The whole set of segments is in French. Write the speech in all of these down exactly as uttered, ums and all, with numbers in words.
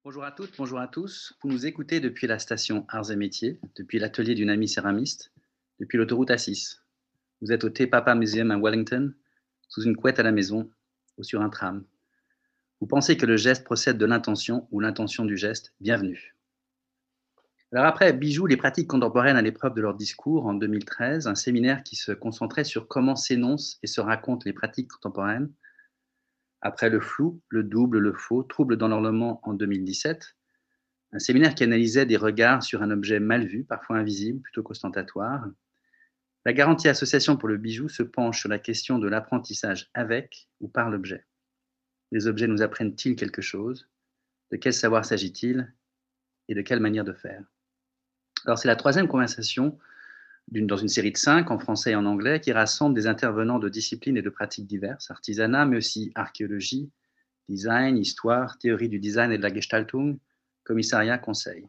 Bonjour à toutes, bonjour à tous. Vous nous écoutez depuis la station Arts et Métiers, depuis l'atelier d'une amie céramiste, depuis l'autoroute A six. Vous êtes au Te Papa Museum à Wellington, sous une couette à la maison ou sur un tram. Vous pensez que le geste procède de l'intention ou l'intention du geste. Bienvenue. Alors après Bijoux, les pratiques contemporaines à l'épreuve de leur discours en deux mille treize, un séminaire qui se concentrait sur comment s'énoncent et se racontent les pratiques contemporaines. Après le flou, le double, le faux, trouble dans l'ornement en deux mille dix-sept, un séminaire qui analysait des regards sur un objet mal vu, parfois invisible, plutôt qu'ostentatoire. La Garantie Association pour le bijou se penche sur la question de l'apprentissage avec ou par l'objet. Les objets nous apprennent-ils quelque chose? De quel savoir s'agit-il? Et de quelle manière de faire? Alors c'est la troisième conversation d'une, dans une série de cinq, en français et en anglais, qui rassemble des intervenants de disciplines et de pratiques diverses, artisanat, mais aussi archéologie, design, histoire, théorie du design et de la Gestaltung, commissariat, conseil.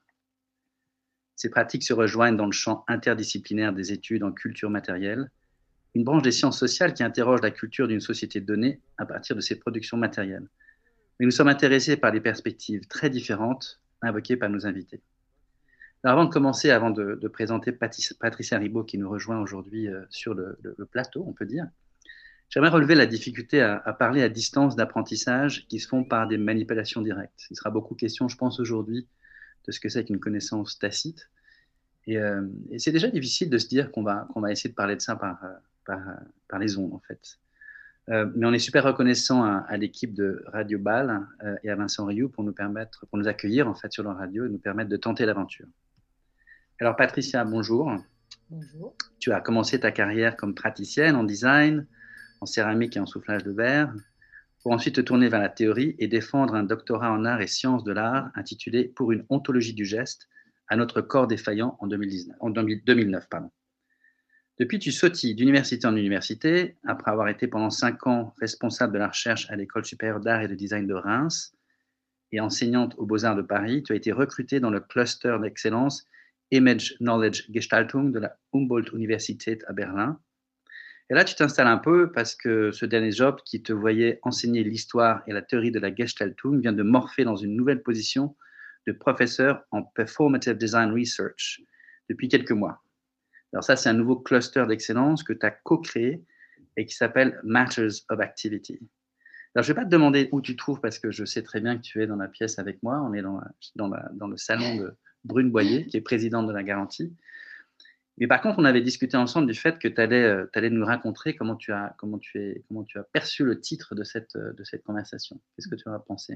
Ces pratiques se rejoignent dans le champ interdisciplinaire des études en culture matérielle, une branche des sciences sociales qui interroge la culture d'une société donnée à partir de ses productions matérielles. Mais nous sommes intéressés par les perspectives très différentes invoquées par nos invités. Alors avant de commencer, avant de, de présenter Patricia Ribaud qui nous rejoint aujourd'hui euh, sur le, le, le plateau, on peut dire, j'aimerais relever la difficulté à, à parler à distance d'apprentissage qui se font par des manipulations directes. Il sera beaucoup question, je pense, aujourd'hui de ce que c'est qu'une connaissance tacite. Et, euh, et c'est déjà difficile de se dire qu'on va, qu'on va essayer de parler de ça par, par, par les ondes, en fait. Euh, mais on est super reconnaissant à, à l'équipe de Radio Bâle euh, et à Vincent Rioux pour nous permettre, pour nous accueillir en fait sur leur radio et nous permettre de tenter l'aventure. Alors Patricia, bonjour. Bonjour. Tu as commencé ta carrière comme praticienne en design, en céramique et en soufflage de verre, pour ensuite te tourner vers la théorie et défendre un doctorat en arts et sciences de l'art intitulé Pour une ontologie du geste à notre corps défaillant en, deux mille dix-neuf, en deux mille neuf. Pardon. Depuis, tu sautilles d'université en université, après avoir été pendant cinq ans responsable de la recherche à l'École supérieure d'art et de design de Reims et enseignante aux Beaux-Arts de Paris. Tu as été recrutée dans le cluster d'excellence Image Knowledge Gestaltung de la Humboldt-Universität à Berlin. Et là, tu t'installes un peu parce que ce dernier job qui te voyait enseigner l'histoire et la théorie de la Gestaltung vient de morpher dans une nouvelle position de professeur en Performative Design Research depuis quelques mois. Alors ça, c'est un nouveau cluster d'excellence que tu as co-créé et qui s'appelle Matters of Activity. Alors, je ne vais pas te demander où tu te trouves parce que je sais très bien que tu es dans la pièce avec moi. On est dans, la, dans, la, dans le salon de Brune Boyer, qui est présidente de la Garantie. Mais par contre, on avait discuté ensemble du fait que tu allais, euh, allais nous raconter comment tu, as, comment, tu es, comment tu as perçu le titre de cette, de cette conversation. Qu'est-ce que tu en as pensé?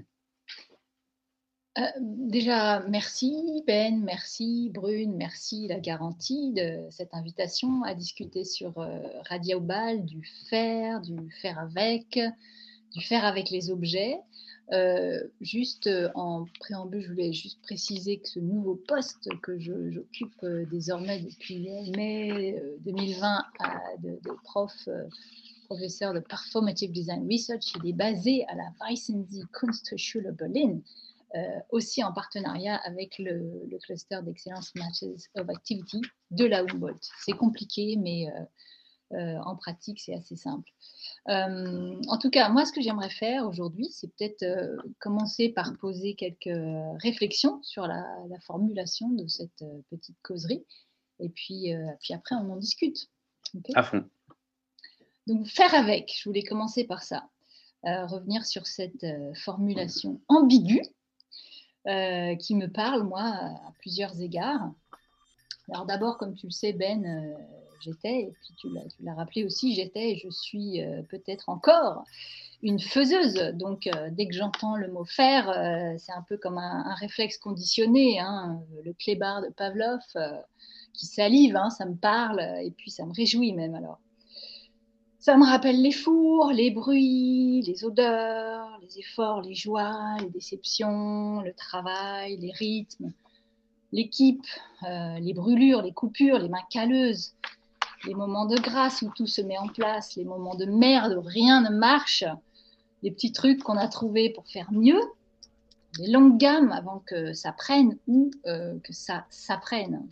Euh, déjà, merci Ben, merci Brune, merci la Garantie de cette invitation à discuter sur euh, Radio Bâle du faire, du faire avec, du faire avec les objets. Euh, juste euh, en préambule, je voulais juste préciser que ce nouveau poste que je, j'occupe euh, désormais depuis mai euh, deux mille vingt à, de, de prof, euh, professeur de Performative Design Research, il est basé à la Weissensee Kunsthochschule Berlin. Euh, aussi en partenariat avec le, le cluster d'excellence Matters of Activity de la Humboldt. C'est compliqué, mais euh, euh, en pratique, c'est assez simple. Euh, en tout cas, moi, ce que j'aimerais faire aujourd'hui, c'est peut-être euh, commencer par poser quelques réflexions sur la, la formulation de cette euh, petite causerie, et puis, euh, puis après, on en discute. Okay? À fond. Donc, faire avec, je voulais commencer par ça. Euh, revenir sur cette euh, formulation ambiguë, Euh, qui me parle, moi, à plusieurs égards. Alors d'abord, comme tu le sais, Ben, euh, j'étais, et puis tu l'as, tu l'as rappelé aussi, j'étais et je suis euh, peut-être encore une faiseuse. Donc euh, dès que j'entends le mot faire, euh, c'est un peu comme un, un réflexe conditionné, hein, le clébard de Pavlov, euh, qui salive, hein, ça me parle, et puis ça me réjouit même alors. Ça me rappelle les fours, les bruits, les odeurs, les efforts, les joies, les déceptions, le travail, les rythmes, l'équipe, euh, les brûlures, les coupures, les mains calleuses, les moments de grâce où tout se met en place, les moments de merde où rien ne marche, les petits trucs qu'on a trouvés pour faire mieux, les longues gammes avant que ça prenne ou euh, que ça s'apprenne.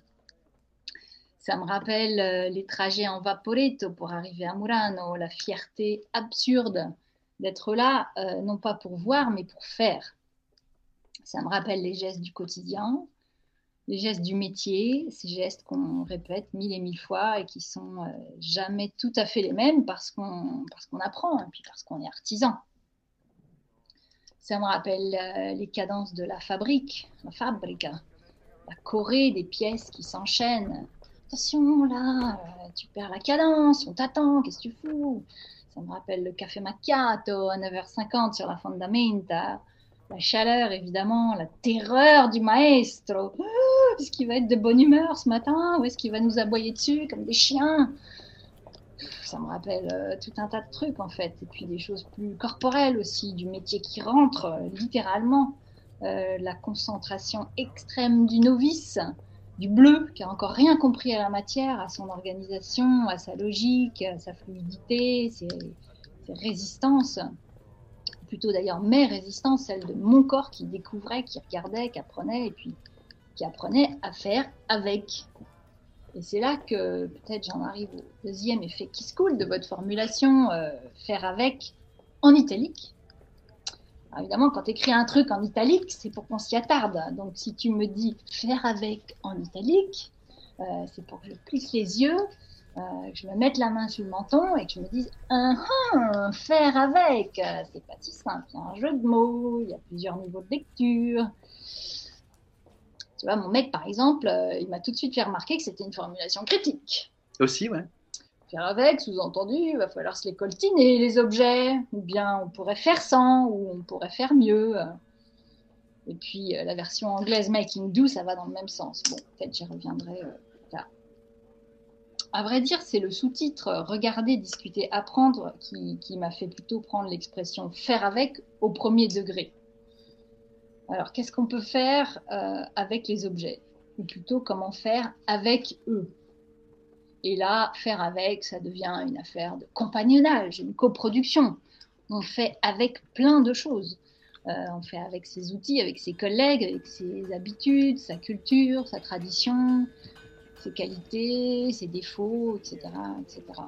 Ça me rappelle euh, les trajets en Vaporetto pour arriver à Murano, la fierté absurde d'être là, euh, non pas pour voir, mais pour faire. Ça me rappelle les gestes du quotidien, les gestes du métier, ces gestes qu'on répète mille et mille fois et qui sont euh, jamais tout à fait les mêmes parce qu'on parce qu'on apprend et puis parce qu'on est artisan. Ça me rappelle euh, les cadences de la fabrique, la fabrica, la choré des pièces qui s'enchaînent. Attention là, euh, tu perds la cadence, on t'attend, qu'est-ce que tu fous? Ça me rappelle le café macchiato à neuf heures cinquante sur la fondamenta. La chaleur, évidemment, la terreur du maestro. Oh, est-ce qu'il va être de bonne humeur ce matin ou est-ce qu'il va nous aboyer dessus comme des chiens? Ça me rappelle euh, tout un tas de trucs en fait. Et puis des choses plus corporelles aussi, du métier qui rentre euh, littéralement. Euh, la concentration extrême du novice, du bleu, qui a encore rien compris à la matière, à son organisation, à sa logique, à sa fluidité, ses, ses résistances. Plutôt d'ailleurs mes résistances, celles de mon corps qui découvrait, qui regardait, qui apprenait, et puis qui apprenait à faire avec. Et c'est là que peut-être j'en arrive au deuxième effet qui se coule de votre formulation, euh, faire avec en italique. Alors évidemment, quand tu écris un truc en italique, c'est pour qu'on s'y attarde. Donc si tu me dis faire avec en italique, euh, c'est pour que je plisse les yeux, euh, que je me mette la main sur le menton et que je me dise ah, ah, faire avec. C'est pas si simple, il y a un jeu de mots, il y a plusieurs niveaux de lecture. Tu vois, mon mec, par exemple, euh, il m'a tout de suite fait remarquer que c'était une formulation critique. Aussi, ouais. Faire avec, sous-entendu, il va falloir se les coltiner, les objets, ou bien on pourrait faire sans, ou on pourrait faire mieux. Et puis euh, la version anglaise Making Do, ça va dans le même sens. Bon, peut-être j'y reviendrai euh, là. À vrai dire, c'est le sous-titre euh, Regarder, discuter, apprendre qui, qui m'a fait plutôt prendre l'expression faire avec au premier degré. Alors, qu'est-ce qu'on peut faire euh, avec les objets? Ou plutôt, comment faire avec eux? Et là, faire avec, ça devient une affaire de compagnonnage, une coproduction. On fait avec plein de choses. Euh, on fait avec ses outils, avec ses collègues, avec ses habitudes, sa culture, sa tradition, ses qualités, ses défauts, et cetera, et cetera.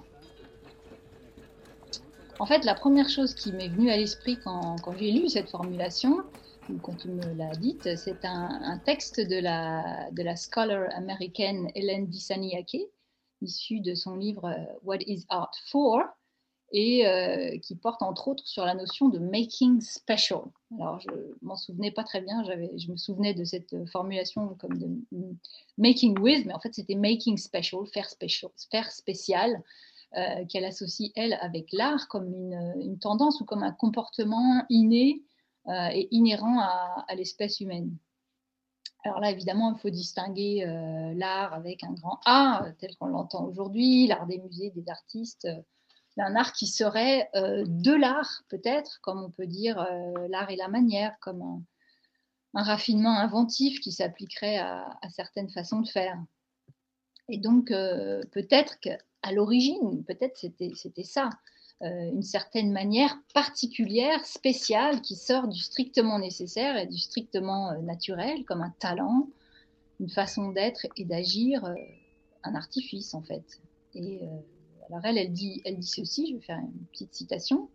En fait, la première chose qui m'est venue à l'esprit quand, quand j'ai lu cette formulation, ou quand tu me l'as dite, c'est un, un texte de la, de la scholar américaine Ellen Dissanayake, issu de son livre What is Art For? Et euh, qui porte entre autres sur la notion de making special. Alors, je m'en souvenais pas très bien, je me souvenais de cette formulation comme de making with, mais en fait, c'était making special, faire, special, faire spécial, euh, qu'elle associe, elle, avec l'art comme une, une tendance ou comme un comportement inné euh, et inhérent à, à l'espèce humaine. Alors là, évidemment, il faut distinguer euh, l'art avec un grand A, tel qu'on l'entend aujourd'hui, l'art des musées, des artistes, euh, un art qui serait euh, de l'art, peut-être, comme on peut dire euh, l'art et la manière, comme un, un raffinement inventif qui s'appliquerait à, à certaines façons de faire. Et donc, euh, peut-être qu'à l'origine, peut-être c'était, c'était ça, euh, une certaine manière particulière, spéciale, qui sort du strictement nécessaire et du strictement euh, naturel, comme un talent, une façon d'être et d'agir, euh, un artifice en fait. Et euh, alors elle, elle dit, elle dit ceci, je vais faire une petite citation,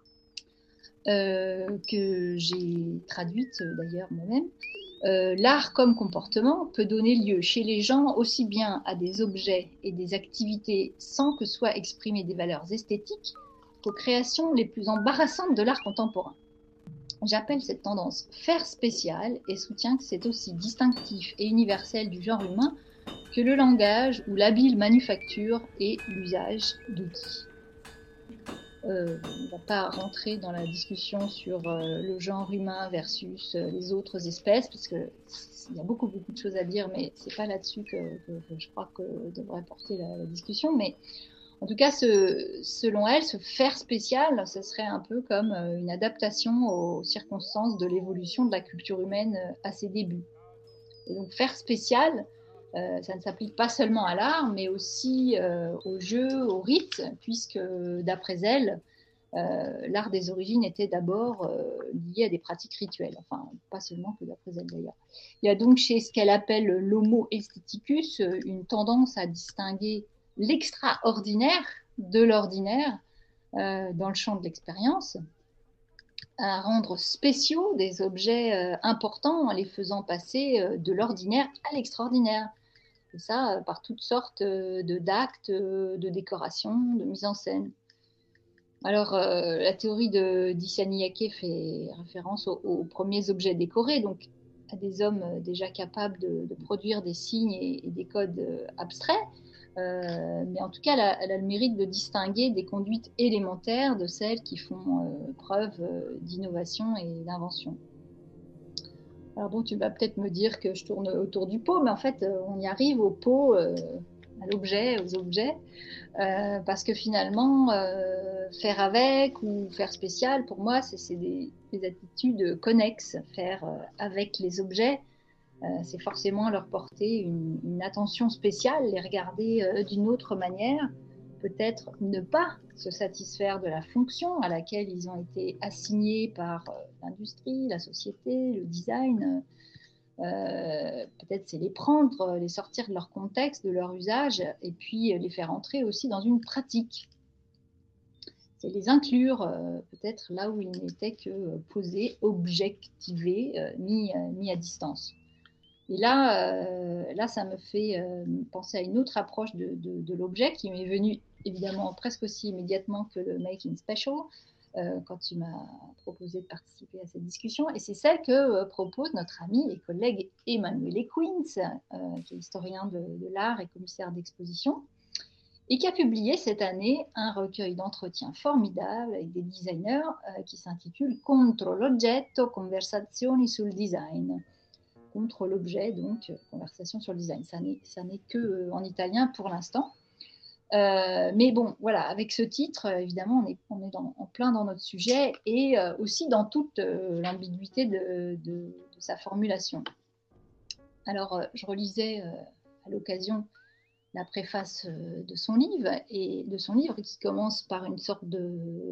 euh, que j'ai traduite d'ailleurs moi-même. Euh, l'art comme comportement peut donner lieu chez les gens aussi bien à des objets et des activités sans que soient exprimées des valeurs esthétiques qu'aux créations les plus embarrassantes de l'art contemporain. J'appelle cette tendance faire spécial et soutiens que c'est aussi distinctif et universel du genre humain que le langage ou l'habile manufacture et l'usage d'outils. Euh, on ne va pas rentrer dans la discussion sur euh, le genre humain versus euh, les autres espèces, parce qu'il y a beaucoup, beaucoup de choses à dire, mais ce n'est pas là-dessus que, que, que je crois que devrait porter la, la discussion. Mais en tout cas, ce, selon elle, ce faire spécial, ce serait un peu comme euh, une adaptation aux circonstances de l'évolution de la culture humaine euh, à ses débuts. Et donc, faire spécial, Euh, ça ne s'applique pas seulement à l'art, mais aussi euh, au jeu, au rite, puisque d'après elle, euh, l'art des origines était d'abord euh, lié à des pratiques rituelles. Enfin, pas seulement que d'après elle d'ailleurs. Il y a donc chez ce qu'elle appelle l'homo aestheticus une tendance à distinguer l'extraordinaire de l'ordinaire euh, dans le champ de l'expérience. à rendre spéciaux des objets euh, importants en les faisant passer euh, de l'ordinaire à l'extraordinaire. Et ça, euh, par toutes sortes euh, de d'actes, euh, de décoration, de mise en scène. Alors, euh, la théorie de d'Issani-Yaké fait référence aux, aux, premiers objets décorés, donc à des hommes euh, déjà capables de, de produire des signes et, et des codes euh, abstraits. Euh, mais en tout cas, elle a, elle a, le mérite de distinguer des conduites élémentaires de celles qui font euh, preuve euh, d'innovation et d'invention. Alors bon, tu vas peut-être me dire que je tourne autour du pot, mais en fait, euh, on y arrive au pot, euh, à l'objet, aux objets, euh, parce que finalement, euh, faire avec ou faire spécial, pour moi, c'est des, des attitudes connexes. Faire euh, avec les objets, euh, c'est forcément leur porter une, une attention spéciale, les regarder euh, d'une autre manière, peut-être ne pas se satisfaire de la fonction à laquelle ils ont été assignés par euh, l'industrie, la société, le design. Euh, peut-être c'est les prendre, les sortir de leur contexte, de leur usage, et puis les faire entrer aussi dans une pratique. C'est les inclure euh, peut-être là où ils n'étaient que posés, objectivés, euh, mis, euh, mis à distance. Et là, euh, là, ça me fait euh, penser à une autre approche de, de, de l'objet qui m'est venue évidemment presque aussi immédiatement que le Making Special, euh, quand tu m'as proposé de participer à cette discussion. Et c'est celle que euh, propose notre ami et collègue Emanuele Quins, euh, qui est historien de, de l'art et commissaire d'exposition, et qui a publié cette année un recueil d'entretiens formidables avec des designers euh, qui s'intitule Contro l'oggetto, conversazioni sul design. Contre l'objet, donc conversation sur le design. Ça n'est que euh, en italien pour l'instant. Euh, mais bon, voilà, avec ce titre, évidemment, on est, on est dans, en plein dans notre sujet et euh, aussi dans toute euh, l'ambiguïté de, de, de, sa formulation. Alors, euh, je relisais euh, à l'occasion la préface euh, de son livre et de son livre qui commence par une sorte de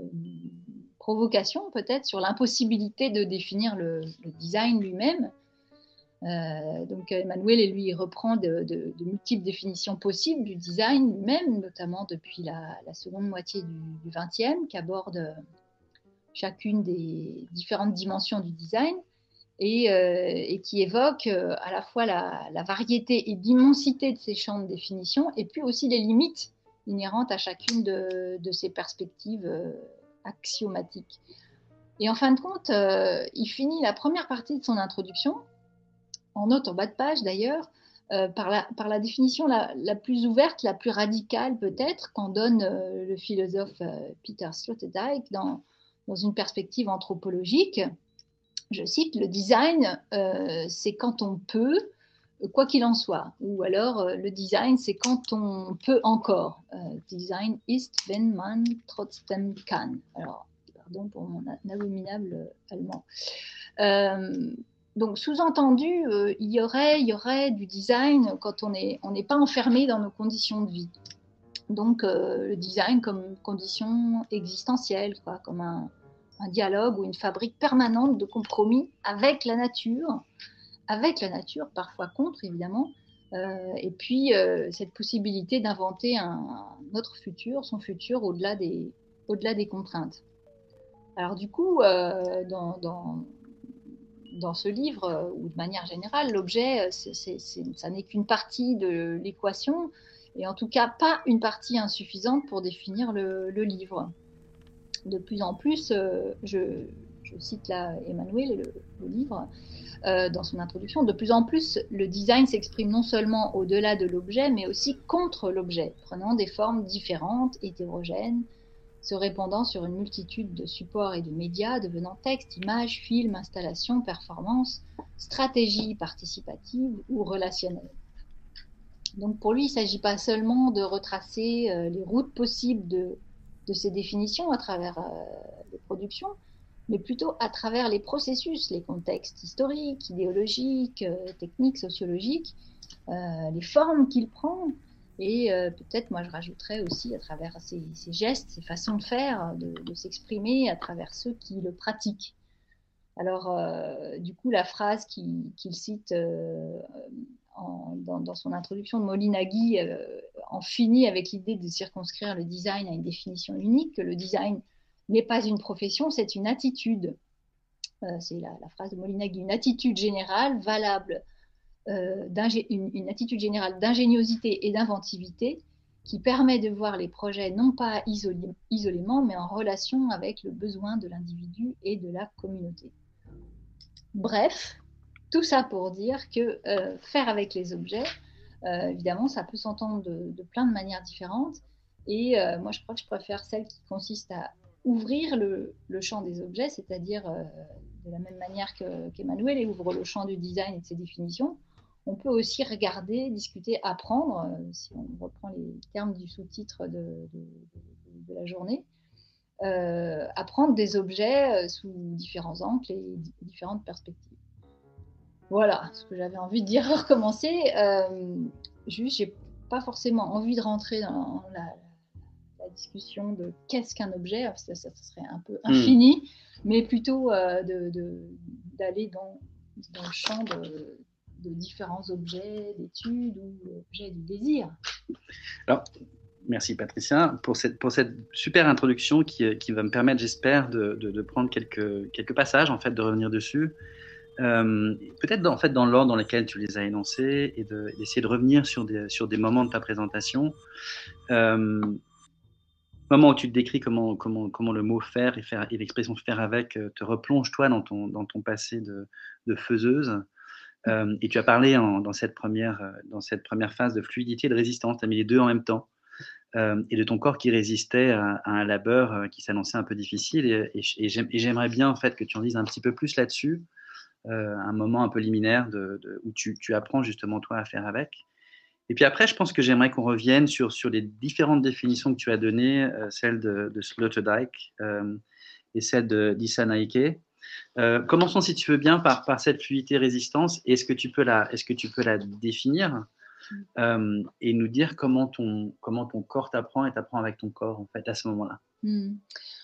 provocation peut-être sur l'impossibilité de définir le, le design lui-même. Euh, donc Emanuele, lui, reprend de, de, de multiples définitions possibles du design lui-même, notamment depuis la, la seconde moitié du, du vingtième, qui aborde chacune des différentes dimensions du design et, euh, et qui évoque euh, à la fois la, la variété et l'immensité de ces champs de définition et puis aussi les limites inhérentes à chacune de, de ces perspectives euh, axiomatiques. Et en fin de compte, euh, il finit la première partie de son introduction en note en bas de page d'ailleurs, euh, par, la, par la définition la, la plus ouverte, la plus radicale peut-être, qu'en donne euh, le philosophe euh, Peter Sloterdijk dans, dans une perspective anthropologique. Je cite, le design, euh, c'est quand on peut, quoi qu'il en soit. Ou alors, euh, le design, c'est quand on peut encore. Euh, design ist, wenn man trotzdem kann. Alors, pardon pour mon abominable allemand. Euh, donc, sous-entendu, euh, il, y aurait, il y aurait du design quand on n'est on n'est pas enfermé dans nos conditions de vie. Donc, euh, le design comme condition existentielle, quoi, comme un, un dialogue ou une fabrique permanente de compromis avec la nature, avec la nature, parfois contre, évidemment, euh, et puis euh, cette possibilité d'inventer un, un autre futur, son futur au-delà des, au-delà des contraintes. Alors, du coup, euh, dans... dans dans ce livre, ou de manière générale, l'objet, c'est, c'est, c'est, ça n'est qu'une partie de l'équation, et en tout cas pas une partie insuffisante pour définir le, le livre. De plus en plus, euh, je, je cite là Emanuele, le, le livre, euh, dans son introduction, de plus en plus, le design s'exprime non seulement au-delà de l'objet, mais aussi contre l'objet, prenant des formes différentes, hétérogènes, se répandant sur une multitude de supports et de médias, devenant texte, images, films, installations, performances, stratégies participatives ou relationnelles. Donc pour lui, il ne s'agit pas seulement de retracer euh, les routes possibles de, de ces définitions à travers euh, les productions, mais plutôt à travers les processus, les contextes historiques, idéologiques, euh, techniques, sociologiques, euh, les formes qu'il prend. Et euh, peut-être, moi, je rajouterais aussi à travers ces, ces gestes, ces façons de faire, de, de s'exprimer à travers ceux qui le pratiquent. Alors, euh, du coup, la phrase qu'il, qu'il cite euh, en, dans, dans son introduction de Molinaghi euh, en finit avec l'idée de circonscrire le design à une définition unique, que le design n'est pas une profession, c'est une attitude. euh, c'est la, la phrase de Molinagui, une attitude générale valable, euh, une, une attitude générale d'ingéniosité et d'inventivité qui permet de voir les projets non pas isolé, isolément, mais en relation avec le besoin de l'individu et de la communauté. Bref, tout ça pour dire que euh, faire avec les objets, euh, évidemment, ça peut s'entendre de, de plein de manières différentes. Et euh, moi, je crois que je préfère celle qui consiste à ouvrir le, le champ des objets, c'est-à-dire euh, de la même manière que, qu'Emmanuel ouvre le champ du design et de ses définitions. On peut aussi regarder, discuter, apprendre, euh, si on reprend les termes du sous-titre de, de, de, de la journée, euh, apprendre des objets euh, sous différents angles et différentes perspectives. Voilà ce que j'avais envie de dire. Recommencer, euh, juste, j'ai pas forcément envie de rentrer dans la, la discussion de qu'est-ce qu'un objet, ça, ça, ça serait un peu infini, mmh. mais plutôt euh, de, de, d'aller dans, dans le champ de, de différents objets d'études ou objets du désir. Alors, merci Patricia pour cette, pour cette super introduction qui, qui va me permettre, j'espère, de, de, de prendre quelques, quelques passages, en fait, de revenir dessus. Euh, peut-être dans, en fait, dans l'ordre dans lequel tu les as énoncés et de, d'essayer de revenir sur des, sur des moments de ta présentation. Euh, moment où tu te décris comment, comment, comment le mot faire et, faire et l'expression faire avec te replonge toi dans ton, dans ton passé de, de faiseuse. Euh, et tu as parlé en, dans, cette première, dans cette première phase de fluidité et de résistance, tu as mis les deux en même temps. Euh, et de ton corps qui résistait à, à un labeur euh, qui s'annonçait un peu difficile. Et, et, et, j'aime, et j'aimerais bien en fait, que tu en dises un petit peu plus là-dessus, euh, un moment un peu liminaire de, de, où tu, tu apprends justement toi à faire avec. Et puis après, je pense que j'aimerais qu'on revienne sur, sur les différentes définitions que tu as données, euh, celle de, de Sloterdijk euh, et celle de d'Issa Naike. Euh, commençons, si tu veux bien, par, par cette fluidité résistance. Est-ce que tu peux la, est-ce que tu peux la définir euh, et nous dire comment ton, comment ton corps t'apprend et t'apprend avec ton corps, en fait, à ce moment-là? Mmh.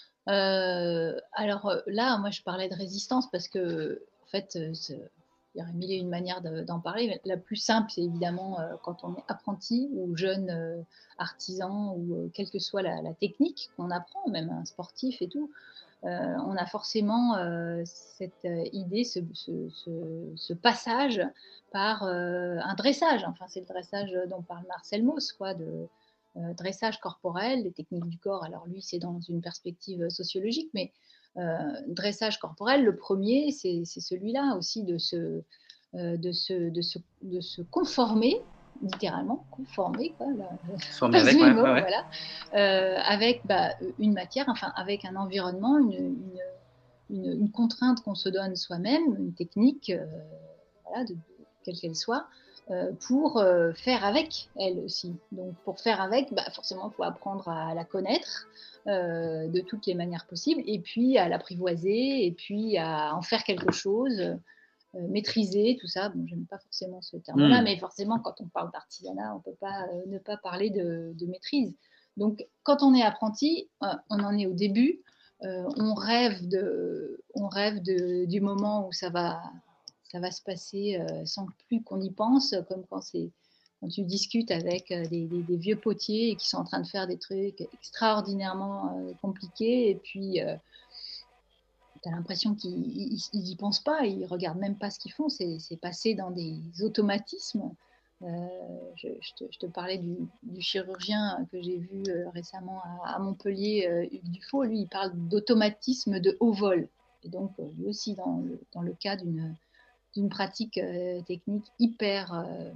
Euh, alors là, moi, je parlais de résistance parce que, en fait, il y aurait mille et une manières de, d'en parler. Mais la plus simple, c'est évidemment euh, quand on est apprenti ou jeune euh, artisan ou euh, quelle que soit la, la technique qu'on apprend, même un sportif et tout. Euh, on a forcément euh, cette idée, ce, ce, ce, ce passage par euh, un dressage. Enfin, c'est le dressage dont parle Marcel Mauss, quoi, de euh, dressage corporel, les techniques du corps. Alors lui, c'est dans une perspective sociologique, mais euh, dressage corporel, le premier, c'est, c'est celui-là aussi de se, euh, de, se, de, se, de se conformer littéralement conformer, quoi, là, Former avec, ouais, mots, ouais, ouais. Voilà, euh, avec bah, une matière, enfin avec un environnement, une, une, une, une contrainte qu'on se donne soi-même, une technique, euh, voilà, de, de, quelle qu'elle soit, euh, pour euh, faire avec elle aussi. Donc pour faire avec, bah, forcément, il faut apprendre à la connaître euh, de toutes les manières possibles, et puis à l'apprivoiser, et puis à en faire quelque chose. Euh, maîtriser, tout ça. Bon, j'aime pas forcément ce terme-là, mmh. mais forcément, quand on parle d'artisanat, on peut pas euh, ne pas parler de, de maîtrise. Donc, quand on est apprenti, euh, on en est au début. Euh, on rêve, de, on rêve de, du moment où ça va, ça va se passer euh, sans plus qu'on y pense, comme quand c'est quand tu discutes avec euh, des, des, des vieux potiers qui sont en train de faire des trucs extraordinairement euh, compliqués, et puis euh, tu as l'impression qu'ils n'y pensent pas, ils ne regardent même pas ce qu'ils font, c'est, c'est passé dans des automatismes. Euh, je, je, te, je te parlais du, du chirurgien que j'ai vu euh, récemment à, à Montpellier, euh, Hugues Dufault, lui il parle d'automatisme de haut vol. Et donc euh, lui aussi dans le, dans le cas d'une, d'une pratique euh, technique hyper euh,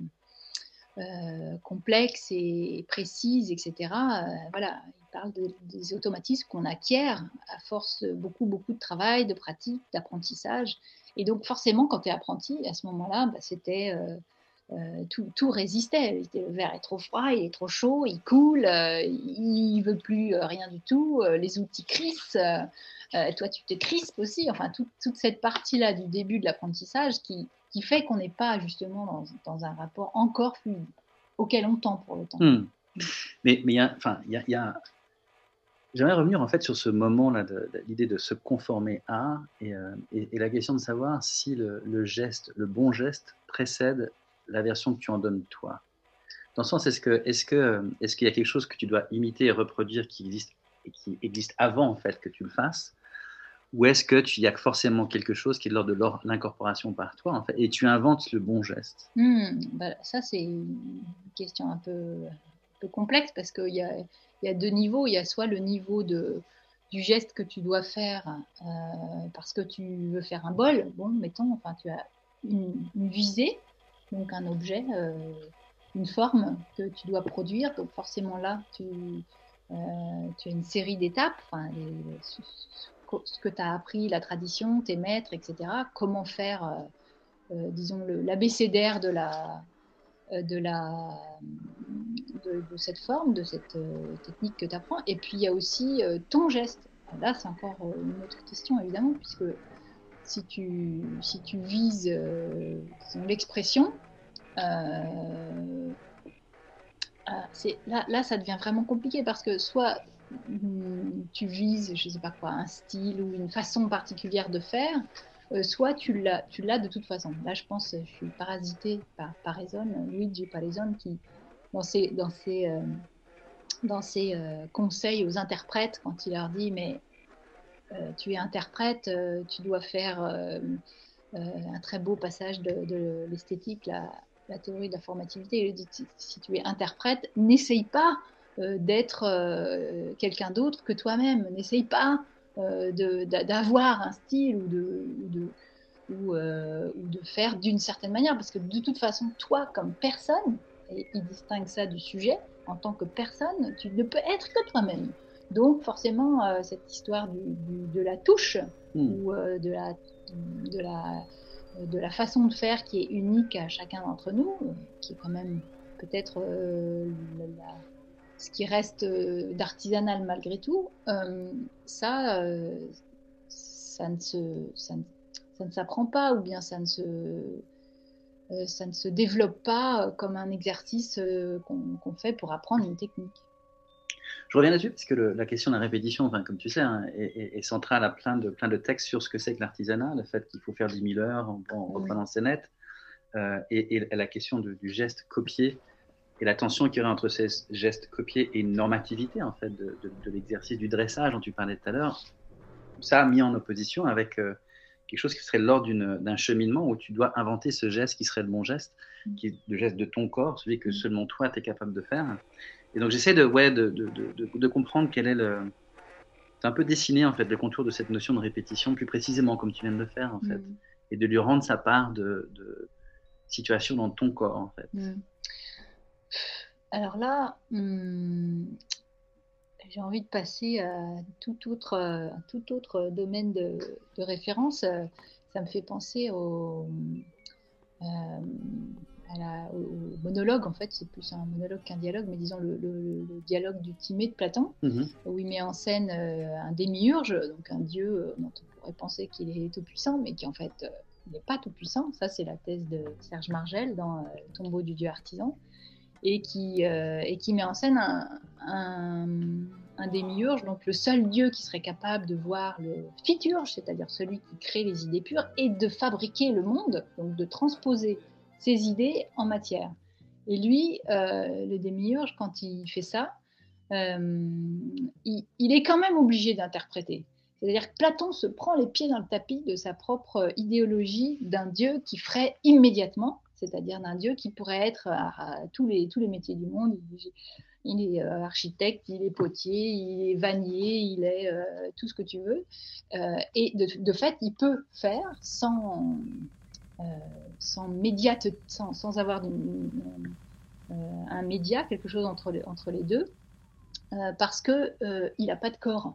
euh, complexe et précise, et cetera. Euh, voilà, il parle de, des automatismes qu'on acquiert à force de beaucoup, beaucoup de travail, de pratique, d'apprentissage. Et donc, forcément, quand tu es apprenti, à ce moment-là, bah, c'était... Euh, euh, tout, tout résistait. Le verre est trop froid, il est trop chaud, il coule, euh, il ne veut plus euh, rien du tout, euh, les outils crissent, euh, toi tu te crispes aussi. Enfin, tout, toute cette partie-là du début de l'apprentissage qui, qui fait qu'on n'est pas justement dans, dans un rapport encore fluide, auquel on tend pour le temps. Mmh. Mais il y a, enfin, il y a, y a... J'aimerais revenir en fait sur ce moment-là, de, de l'idée de se conformer à, et, euh, et, et la question de savoir si le, le geste, le bon geste précède la version que tu en donnes toi. Dans le sens, est-ce que, est-ce que, est-ce qu'il y a quelque chose que tu dois imiter et reproduire qui existe et qui existe avant en fait que tu le fasses, Ou est-ce que tu y a forcément quelque chose qui est de l'ordre de l'incorporation par toi, en fait, et tu inventes le bon geste? Mmh, bah, ça, c'est une question un peu, un peu complexe parce qu'il y a, il y a deux niveaux. Il y a soit le niveau de, du geste que tu dois faire euh, parce que tu veux faire un bol. Bon, mettons, enfin, tu as une, une visée, donc un objet, euh, une forme que tu dois produire. Donc forcément là, tu, euh, tu as une série d'étapes, enfin, les- ce, ce que tu as appris, la tradition, tes maîtres, et cetera. Comment faire, euh, euh, disons, le- l'abécédaire de la, euh, de, la, de, de cette forme, de cette euh, technique que tu apprends. Et puis, il y a aussi euh, ton geste. Là, c'est encore euh, une autre question, évidemment, puisque si tu, si tu vises euh, l'expression, euh, ah, c'est, là, là, ça devient vraiment compliqué parce que soit mm, tu vises, je sais pas quoi, un style ou une façon particulière de faire, euh, soit tu l'as, tu l'as de toute façon. Là, je pense, je suis parasitée par Pareson, Luigi Pareson, qui, dans ses, dans ses, euh, dans ses euh, conseils aux interprètes, quand il leur dit, mais euh, tu es interprète, euh, tu dois faire euh, euh, un très beau passage de, de l'esthétique, la, la, théorie de la formativité. Il dit, si tu es interprète, n'essaye pas euh, d'être euh, quelqu'un d'autre que toi-même. N'essaye pas euh, de, d'avoir un style ou de, ou de, ou, euh, ou de faire d'une certaine manière, parce que de toute façon, toi, comme personne, et il distingue ça du sujet, en tant que personne, tu ne peux être que toi-même. Donc, forcément, euh, cette histoire du, du, de la touche Mmh. ou euh, de, la, de, la, de la façon de faire qui est unique à chacun d'entre nous, euh, qui est quand même peut-être euh, la, ce qui reste euh, d'artisanal malgré tout, euh, ça, euh, ça ne se, ça ne, ça ne s'apprend pas ou bien ça ne se, euh, ça ne se développe pas euh, comme un exercice euh, qu'on qu'on fait pour apprendre une technique. Je reviens là-dessus parce que le, la question de la répétition, enfin, comme tu sais, hein, est, est, est, centrale à plein de, plein de textes sur ce que c'est que l'artisanat, le fait qu'il faut faire dix mille heures en, en reprenant ses nets, euh, et, et, la question de, du geste copié et la tension qu'il y aurait entre ces gestes copiés et une normativité en fait, de, de, de l'exercice du dressage dont tu parlais tout à l'heure. Ça mis en opposition avec euh, quelque chose qui serait l'ordre d'un cheminement où tu dois inventer ce geste qui serait le bon geste, qui est le geste de ton corps, celui que seulement toi tu es capable de faire. Et donc j'essaie de, ouais, de, de, de, de, comprendre quel est le... C'est un peu dessiner en fait le contour de cette notion de répétition plus précisément comme tu viens de le faire en fait, Mm. et de lui rendre sa part de, de situation dans ton corps en fait. Mm. Alors là, hum, j'ai envie de passer à tout autre, euh, tout autre domaine de, de référence. Ça me fait penser au, euh, à la, au, au monologue, en fait, c'est plus un monologue qu'un dialogue, mais disons le, le, le dialogue du Timée de Platon, Mm-hmm. où il met en scène euh, un démiurge, donc un dieu euh, dont on pourrait penser qu'il est tout-puissant, mais qui en fait euh, n'est pas tout-puissant. Ça, c'est la thèse de Serge Margel dans euh, Le tombeau du dieu artisan, et qui, euh, et qui met en scène un, un, un démiurge, donc le seul dieu qui serait capable de voir le phyturge, c'est-à-dire celui qui crée les idées pures, et de fabriquer le monde, donc de transposer ses idées en matière. Et lui, euh, le démiurge, quand il fait ça, euh, il, il est quand même obligé d'interpréter. C'est-à-dire que Platon se prend les pieds dans le tapis de sa propre idéologie d'un dieu qui ferait immédiatement, c'est-à-dire d'un dieu qui pourrait être à, à tous, les, tous les métiers du monde. Il, il est euh, architecte, il est potier, il est vannier, il est euh, tout ce que tu veux. Euh, et de, de, fait, il peut faire sans, euh, sans, médiate, sans, sans avoir une, une, euh, un média, quelque chose entre les, entre les deux, euh, parce qu'il euh, n'a pas de corps.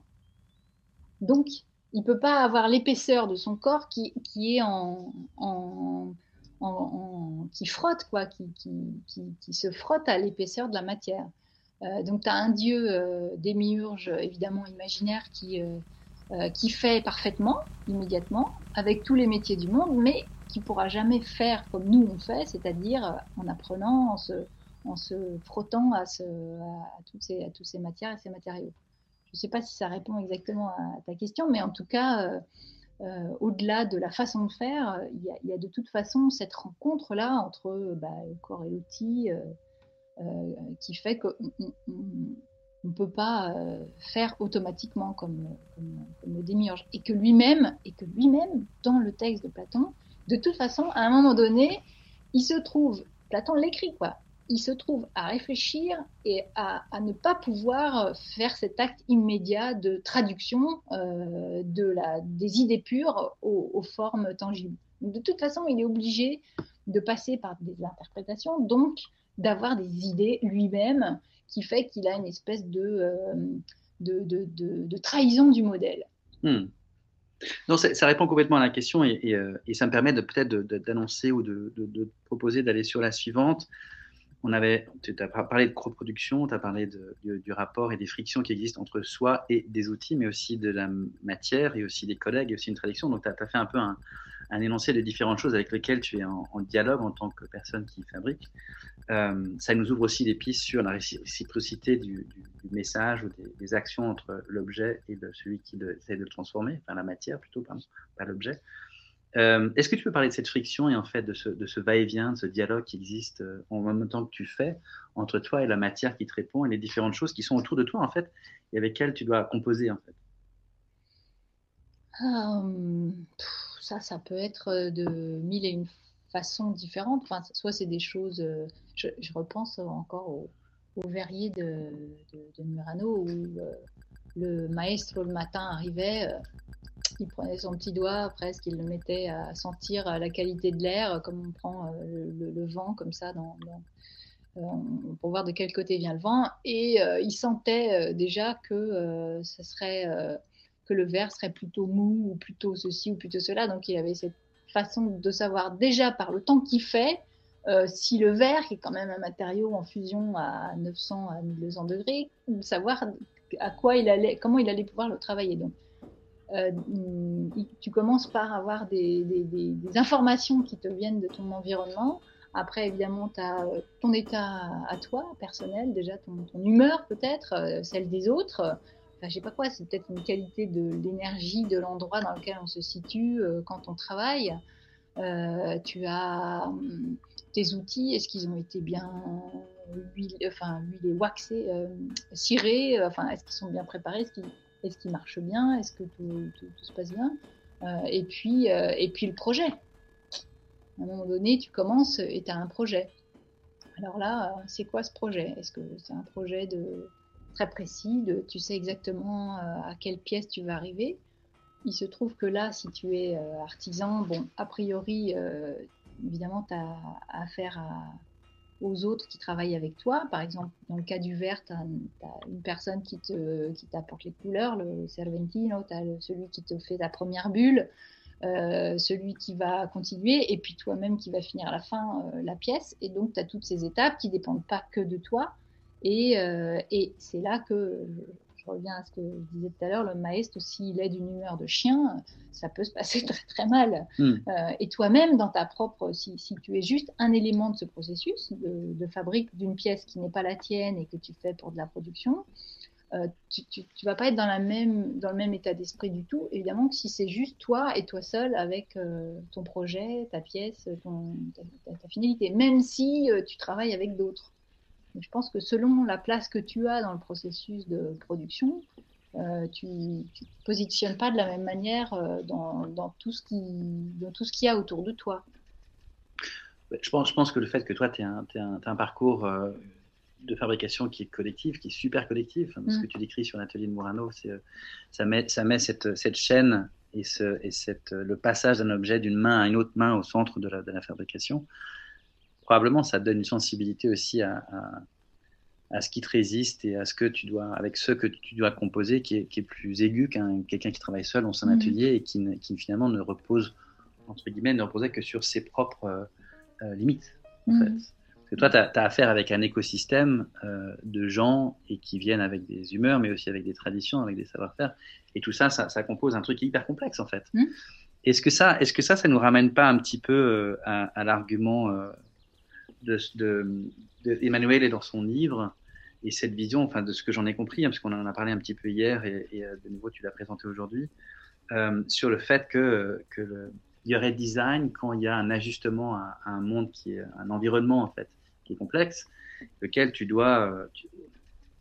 Donc, il ne peut pas avoir l'épaisseur de son corps qui, qui est en, en, en, en, qui frotte, quoi, qui, qui, qui, qui se frotte à l'épaisseur de la matière. Euh, donc, tu as un dieu euh, démiurge, évidemment imaginaire, qui, euh, euh, qui fait parfaitement, immédiatement, avec tous les métiers du monde, mais qui ne pourra jamais faire comme nous on fait, c'est-à-dire en apprenant, en se, en se frottant à, ce, à, toutes ces, à toutes ces matières et ces matériaux. Je ne sais pas si ça répond exactement à ta question, mais en tout cas, euh, euh, au-delà de la façon de faire, il y, y, a de toute façon cette rencontre-là entre bah, le corps et l'outil euh, euh, qui fait que on, on, on ne peut pas euh, faire automatiquement comme, comme, comme le démiurge. Et que lui-même, et que lui-même, dans le texte de Platon, de toute façon, à un moment donné, il se trouve, Platon l'écrit quoi, il se trouve à réfléchir et à, à ne pas pouvoir faire cet acte immédiat de traduction euh, de la, des idées pures aux, aux formes tangibles. Donc, de toute façon, il est obligé de passer par des interprétations, donc d'avoir des idées lui-même, qui fait qu'il a une espèce de, euh, de, de, de, de trahison du modèle. Hmm. Non, ça, ça répond complètement à la question et, et, euh, et ça me permet de peut-être de, de, d'annoncer ou de, de, de proposer d'aller sur la suivante. On avait, tu as parlé de coproduction, tu as parlé de, du, du rapport et des frictions qui existent entre soi et des outils, mais aussi de la matière et aussi des collègues et aussi une traduction. Donc, tu as, as fait un peu un, un énoncé de différentes choses avec lesquelles tu es en, en dialogue en tant que personne qui fabrique. Euh, ça nous ouvre aussi des pistes sur la réciprocité du, du, du message ou des, des actions entre l'objet et de celui qui le, essaie de le transformer, enfin la matière plutôt, pardon, pas l'objet. Euh, est-ce que tu peux parler de cette friction et en fait de ce, de ce va-et-vient, de ce dialogue qui existe euh, en même temps que tu fais entre toi et la matière qui te répond et les différentes choses qui sont autour de toi en fait et avec lesquelles tu dois composer en fait? Euh, ça, ça peut être de mille et une façons différentes. Enfin, soit c'est des choses, euh, je, je, repense encore au, au verrier de, de, de Murano où euh, le maestro le matin arrivait, euh, il prenait son petit doigt presque, il le mettait à sentir la qualité de l'air, comme on prend euh, le, le, vent comme ça dans, dans euh, pour voir de quel côté vient le vent, et euh, il sentait euh, déjà que euh, ce serait euh, que le verre serait plutôt mou ou plutôt ceci ou plutôt cela. Donc il avait cette façon de savoir déjà par le temps qu'il fait euh, si le verre, qui est quand même un matériau en fusion à neuf cents à mille deux cents degrés, savoir à quoi il allait, comment il allait pouvoir le travailler. Donc euh, tu commences par avoir des, des, des, des informations qui te viennent de ton environnement. Après, évidemment, tu as ton état à toi, personnel, déjà ton, ton humeur peut-être, euh, celle des autres. Enfin, je sais pas quoi, c'est peut-être une qualité de l'énergie de l'endroit dans lequel on se situe euh, quand on travaille. Euh, tu as hum, tes outils, est-ce qu'ils ont été bien huilés, enfin, huilés, waxés, euh, cirés, enfin, est-ce qu'ils sont bien préparés, est-ce qu'ils, est-ce qu'ils marchent bien, est-ce que tout, tout, tout se passe bien, euh, et, puis, euh, et puis le projet. À un moment donné, tu commences et tu as un projet. Alors là, c'est quoi ce projet? Est-ce que c'est un projet de, très précis, de, tu sais exactement à quelle pièce tu vas arriver? Il se trouve que là, si tu es euh, artisan, bon, a priori, euh, évidemment, tu as affaire à, aux autres qui travaillent avec toi. Par exemple, dans le cas du verre, tu as, une personne qui, te, qui t'apporte les couleurs, le serventino, tu as celui qui te fait ta première bulle, euh, celui qui va continuer, et puis toi-même qui va finir à la fin euh, la pièce. Et donc, tu as toutes ces étapes qui ne dépendent pas que de toi. Et, euh, et c'est là que, je, je reviens à ce que je disais tout à l'heure, le maestro, s'il est d'une humeur de chien, ça peut se passer très très mal. Mm. Euh, et toi-même, dans ta propre, si, si tu es juste un élément de ce processus de, de fabrique d'une pièce qui n'est pas la tienne et que tu fais pour de la production, euh, tu, tu, tu vas pas être dans, la même, dans le même état d'esprit du tout, évidemment, que si c'est juste toi et toi seul avec euh, ton projet, ta pièce, ton, ta, ta, ta finalité, même si euh, tu travailles avec d'autres. Donc, je pense que selon la place que tu as dans le processus de production, euh, tu ne te positionnes pas de la même manière euh, dans, dans tout ce qui, dans tout ce qu'il y a autour de toi. Je pense, je pense que le fait que toi, tu as un, un, un parcours euh, de fabrication qui est collectif, qui est super collectif, hein, mm. ce que tu décris sur l'atelier de Murano, c'est, ça met, ça met cette, cette chaîne et, ce, et cette, le passage d'un objet d'une main à une autre main au centre de la, de la fabrication. Probablement, ça donne une sensibilité aussi à, à, à ce qui te résiste et à ce que tu dois, avec ce que tu dois composer, qui est, qui est plus aigu qu'un quelqu'un qui travaille seul dans son mm. atelier et qui, qui finalement ne repose, entre guillemets, ne reposait que sur ses propres euh, limites, en mm. fait. Parce que toi, tu as affaire avec un écosystème euh, de gens et qui viennent avec des humeurs, mais aussi avec des traditions, avec des savoir-faire. Et tout ça, ça, ça compose un truc hyper complexe, en fait. Mm. Est-ce que ça, est-ce que ça, ça nous ramène pas un petit peu euh, à, à l'argument euh, de, de, de Emmanuel et dans son livre et cette vision, enfin, de ce que j'en ai compris, hein, parce qu'on en a parlé un petit peu hier et, et de nouveau, tu l'as présenté aujourd'hui, euh, sur le fait que, que le, il y aurait design quand il y a un ajustement à, à un monde qui est un environnement en fait qui est complexe, lequel tu dois, tu,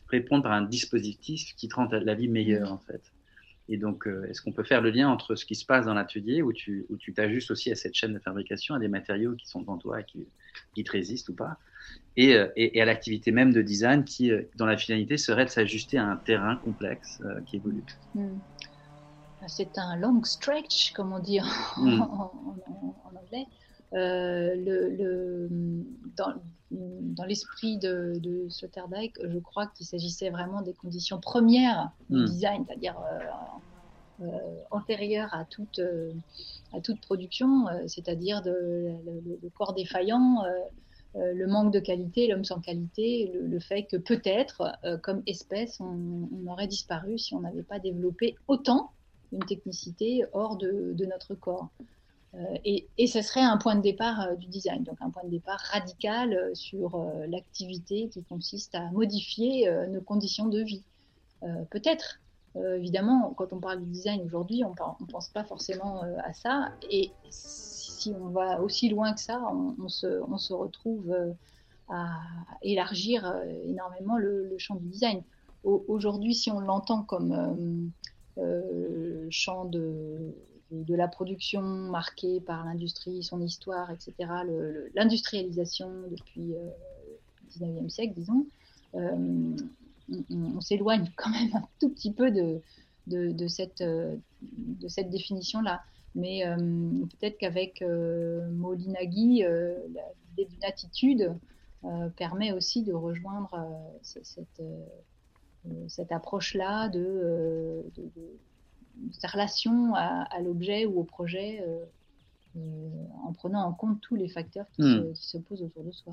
répondre par un dispositif qui te rend la vie meilleure, en fait. Et donc, euh, est-ce qu'on peut faire le lien entre ce qui se passe dans l'atelier, où tu, où tu t'ajustes aussi à cette chaîne de fabrication, à des matériaux qui sont devant toi et qui, qui te résistent ou pas, et, euh, et, et à l'activité même de design qui, euh, dont la finalité serait de s'ajuster à un terrain complexe euh, qui évolue. Mm. C'est un long stretch, comme on dit en, mm. en, en, en anglais. Euh, le, le, dans, dans l'esprit de, de Sloterdijk, je crois qu'il s'agissait vraiment des conditions premières du mm. design, c'est-à-dire euh, euh, antérieures à toute, euh, à toute production, euh, c'est-à-dire de, le, le corps défaillant, euh, euh, le manque de qualité, l'homme sans qualité, le, le fait que peut-être, euh, comme espèce, on, on aurait disparu si on n'avait pas développé autant une technicité hors de, de notre corps. Euh, et, et ce serait un point de départ euh, du design, donc un point de départ radical euh, sur euh, l'activité qui consiste à modifier euh, nos conditions de vie. Euh, peut-être, euh, évidemment, quand on parle du design aujourd'hui, on ne pense pas forcément euh, à ça. Et si on va aussi loin que ça, on, on, se, on se retrouve euh, à élargir euh, énormément le, le champ du design. Au, aujourd'hui, si on l'entend comme euh, euh, champ de, de, de la production marqué par l'industrie, son histoire, et cetera, le, le, l'industrialisation depuis euh, le dix-neuvième siècle, disons, euh, on, on s'éloigne quand même un tout petit peu de, de, de, cette, de cette définition-là. Mais euh, peut-être qu'avec euh, Moholy-Nagy, euh, l'idée d'une attitude euh, permet aussi de rejoindre euh, cette, euh, cette approche-là de, euh, de, de, de sa relation à, à l'objet ou au projet euh, euh, en prenant en compte tous les facteurs qui, mmh. se, qui se posent autour de soi.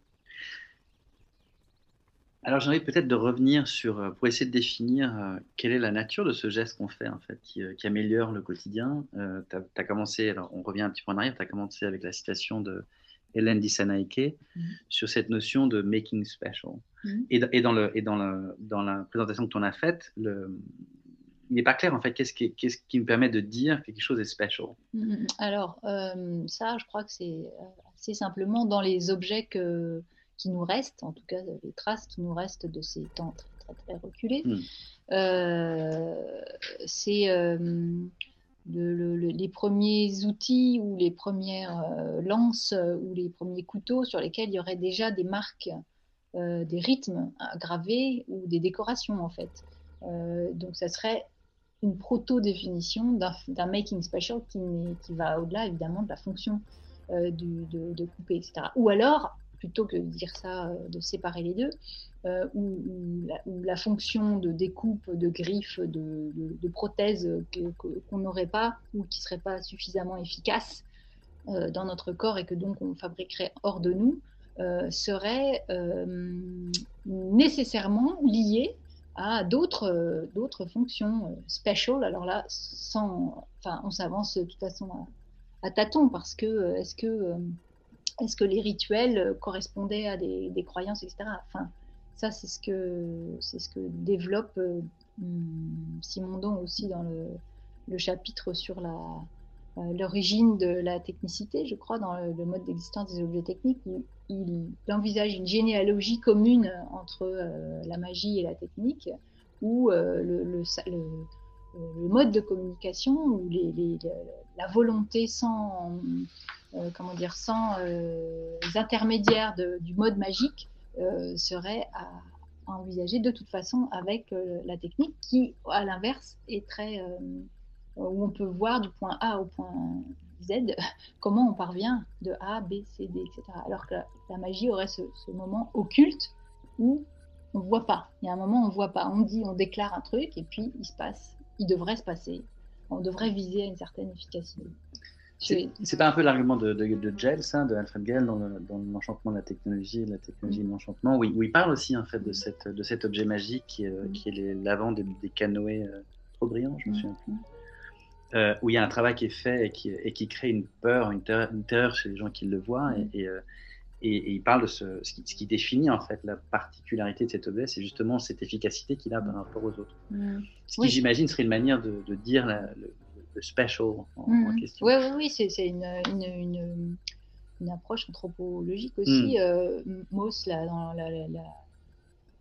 Alors j'ai envie peut-être de revenir sur, pour essayer de définir euh, quelle est la nature de ce geste qu'on fait, en fait, qui, euh, qui améliore le quotidien. Euh, tu as commencé, alors on revient un petit peu en arrière, tu as commencé avec la citation de Hélène Dissanayake mm-hmm. sur cette notion de making special. Mm-hmm. Et, et, dans, le, et dans, le, dans la présentation que tu en as faite, le, il n'est pas clair, en fait, qu'est-ce qui, qu'est-ce qui me permet de dire que quelque chose est special. Mm-hmm. Alors, euh, ça, je crois que c'est assez simplement dans les objets que... qui nous restent, en tout cas les traces qui nous restent de ces temps très très, très reculés. Mm. Euh, c'est euh, le, le, les premiers outils ou les premières euh, lances ou les premiers couteaux sur lesquels il y aurait déjà des marques, euh, des rythmes gravés ou des décorations en fait. Euh, donc ça serait une proto-définition d'un, d'un making special qui, qui va au-delà évidemment de la fonction euh, du, de, de couper, et cetera. Ou alors plutôt que de dire ça, de séparer les deux, euh, où, où, la, où la fonction de découpe, de griffe, de, de, de prothèse que, que, qu'on n'aurait pas ou qui ne serait pas suffisamment efficace euh, dans notre corps et que donc on fabriquerait hors de nous, euh, serait euh, nécessairement liée à d'autres, euh, d'autres fonctions euh, special. Alors là, sans, enfin, on s'avance de toute façon à, à tâtons parce que est-ce que euh, est-ce que les rituels correspondaient à des, des croyances, et cetera. Enfin, ça, c'est ce que, c'est ce que développe euh, Simondon aussi dans le, le chapitre sur la, euh, l'origine de la technicité, je crois, dans le, le mode d'existence des objets techniques, où il, il envisage une généalogie commune entre euh, la magie et la technique, où euh, le, le, le, le mode de communication, où les, les, la volonté sans... Euh, comment dire, sans euh, intermédiaires de, du mode magique euh, serait à, à envisager de toute façon avec euh, la technique qui, à l'inverse, est très... Euh, où on peut voir du point A au point Z comment on parvient de A, B, C, D, et cetera. Alors que la, la magie aurait ce, ce moment occulte où on ne voit pas. Il y a un moment où on ne voit pas. On dit, on déclare un truc et puis il se passe, il devrait se passer. On devrait viser à une certaine efficacité. C'est, c'est pas un peu l'argument de, de, de Gell, ça, de Alfred Gell, dans, le, dans l'enchantement de la technologie, la technologie mmh. de l'enchantement, où il, où il parle aussi en fait de, cette, de cet objet magique qui, euh, mmh. qui est les, l'avant des, des canoës euh, trop brillants, je me souviens plus, euh, où il y a un travail qui est fait et qui, et qui crée une peur, une terreur, une terreur chez les gens qui le voient, mmh. et, et, euh, et, et il parle de ce, ce qui, ce qui définit en fait la particularité de cet objet, c'est justement cette efficacité qu'il a par rapport aux autres. Mmh. Ce qui, oui. j'imagine, serait une manière de, de dire la, le, le special en, mmh. en question. Oui, oui, oui, c'est, c'est une, une, une, une approche anthropologique aussi. Mmh. Euh, Mauss, là, dans la, la, la,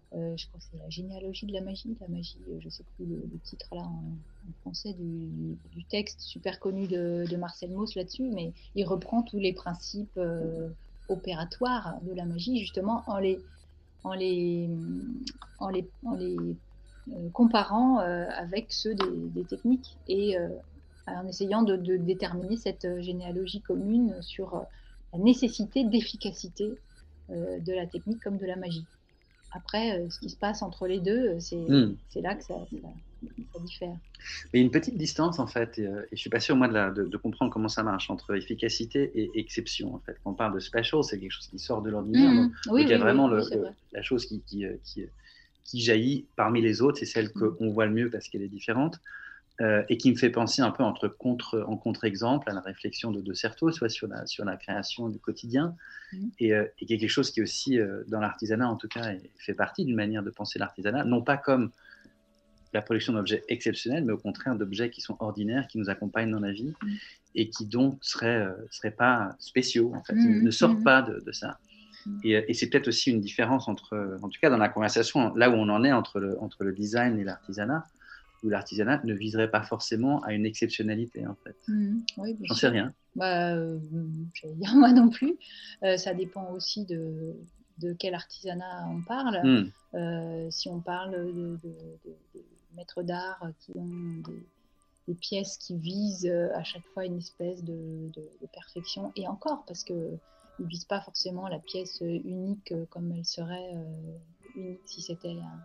Euh, je crois que c'est la généalogie de la magie, la magie, euh, je ne sais plus le, le titre là en, en français du, du, texte super connu de, de Marcel Mauss là-dessus, mais il reprend tous les principes euh, opératoires de la magie justement en les, en les, en les, en les euh, comparant euh, avec ceux des, des techniques et euh, en essayant de, de, déterminer cette généalogie commune sur euh, la nécessité d'efficacité euh, de la technique comme de la magie. Après, euh, ce qui se passe entre les deux, c'est Hmm. là que ça, ça, ça diffère. Mais une petite distance, en fait, et, euh, et je suis pas sûr, moi, de, la, de, de comprendre comment ça marche entre efficacité et exception, en fait. Quand on parle de special, c'est quelque chose qui sort de l'ordinaire. Mmh, donc, oui, donc, il y a oui, vraiment oui, le, oui, le, la chose qui, qui, qui, qui jaillit parmi les autres, c'est celle qu'on mmh. voit le mieux parce qu'elle est différente. Euh, et qui me fait penser un peu entre contre, en contre-exemple à la réflexion de, de Certeau, soit sur la, sur la création du quotidien, mmh. et, euh, et quelque chose qui aussi, euh, dans l'artisanat en tout cas, est, fait partie d'une manière de penser l'artisanat, non pas comme la production d'objets exceptionnels, mais au contraire d'objets qui sont ordinaires, qui nous accompagnent dans la vie, mmh. et qui donc seraient, euh, seraient pas spéciaux, en fait, mmh. ne sortent mmh. pas de, de ça. Mmh. Et, et c'est peut-être aussi une différence entre, en tout cas dans la conversation, là où on en est entre le, entre le design et l'artisanat, où l'artisanat ne viserait pas forcément à une exceptionnalité, en fait. Mmh, oui, J'en sais rien. Bah, euh, j'allais dire moi non plus. Euh, ça dépend aussi de, de quel artisanat on parle. Mmh. Euh, si on parle de, de, de, de maîtres d'art qui ont des, des pièces qui visent à chaque fois une espèce de, de, de perfection, et encore, parce qu'ils ne visent pas forcément la pièce unique comme elle serait euh, unique si c'était un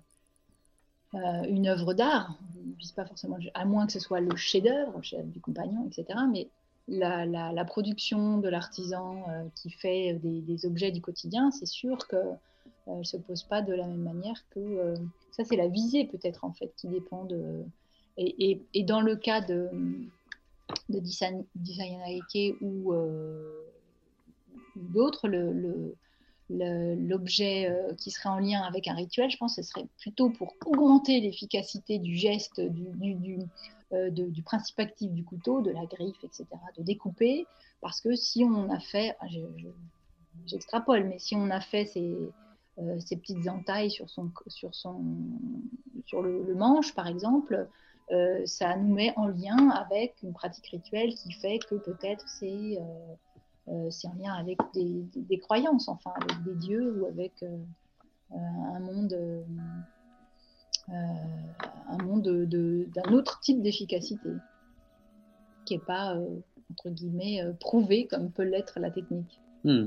Euh, une œuvre d'art, pas forcément, à moins que ce soit le chef-d'œuvre, le chef du compagnon, et cetera. Mais la, la, la production de l'artisan euh, qui fait des, des, objets du quotidien, c'est sûr qu'elle euh, ne se pose pas de la même manière que euh, ça, c'est la visée peut-être en fait qui dépend de. Et, et, et dans le cas de, de Design Aike ou, euh, ou d'autres, le, le l'objet euh, qui serait en lien avec un rituel, je pense que ce serait plutôt pour augmenter l'efficacité du geste, du, du, du, euh, de, du principe actif du couteau, de la griffe, et cetera, de découper, parce que si on a fait, j'extrapole, je, mais si on a fait ces, euh, ces petites entailles sur, son, sur, son, sur le, le manche, par exemple, euh, ça nous met en lien avec une pratique rituelle qui fait que peut-être c'est... Euh, Euh, c'est en lien avec des, des, des, croyances, enfin, avec des dieux ou avec euh, euh, un monde, euh, un monde de, de, d'un autre type d'efficacité, qui n'est pas, euh, entre guillemets, euh, prouvé comme peut l'être la technique. Hmm.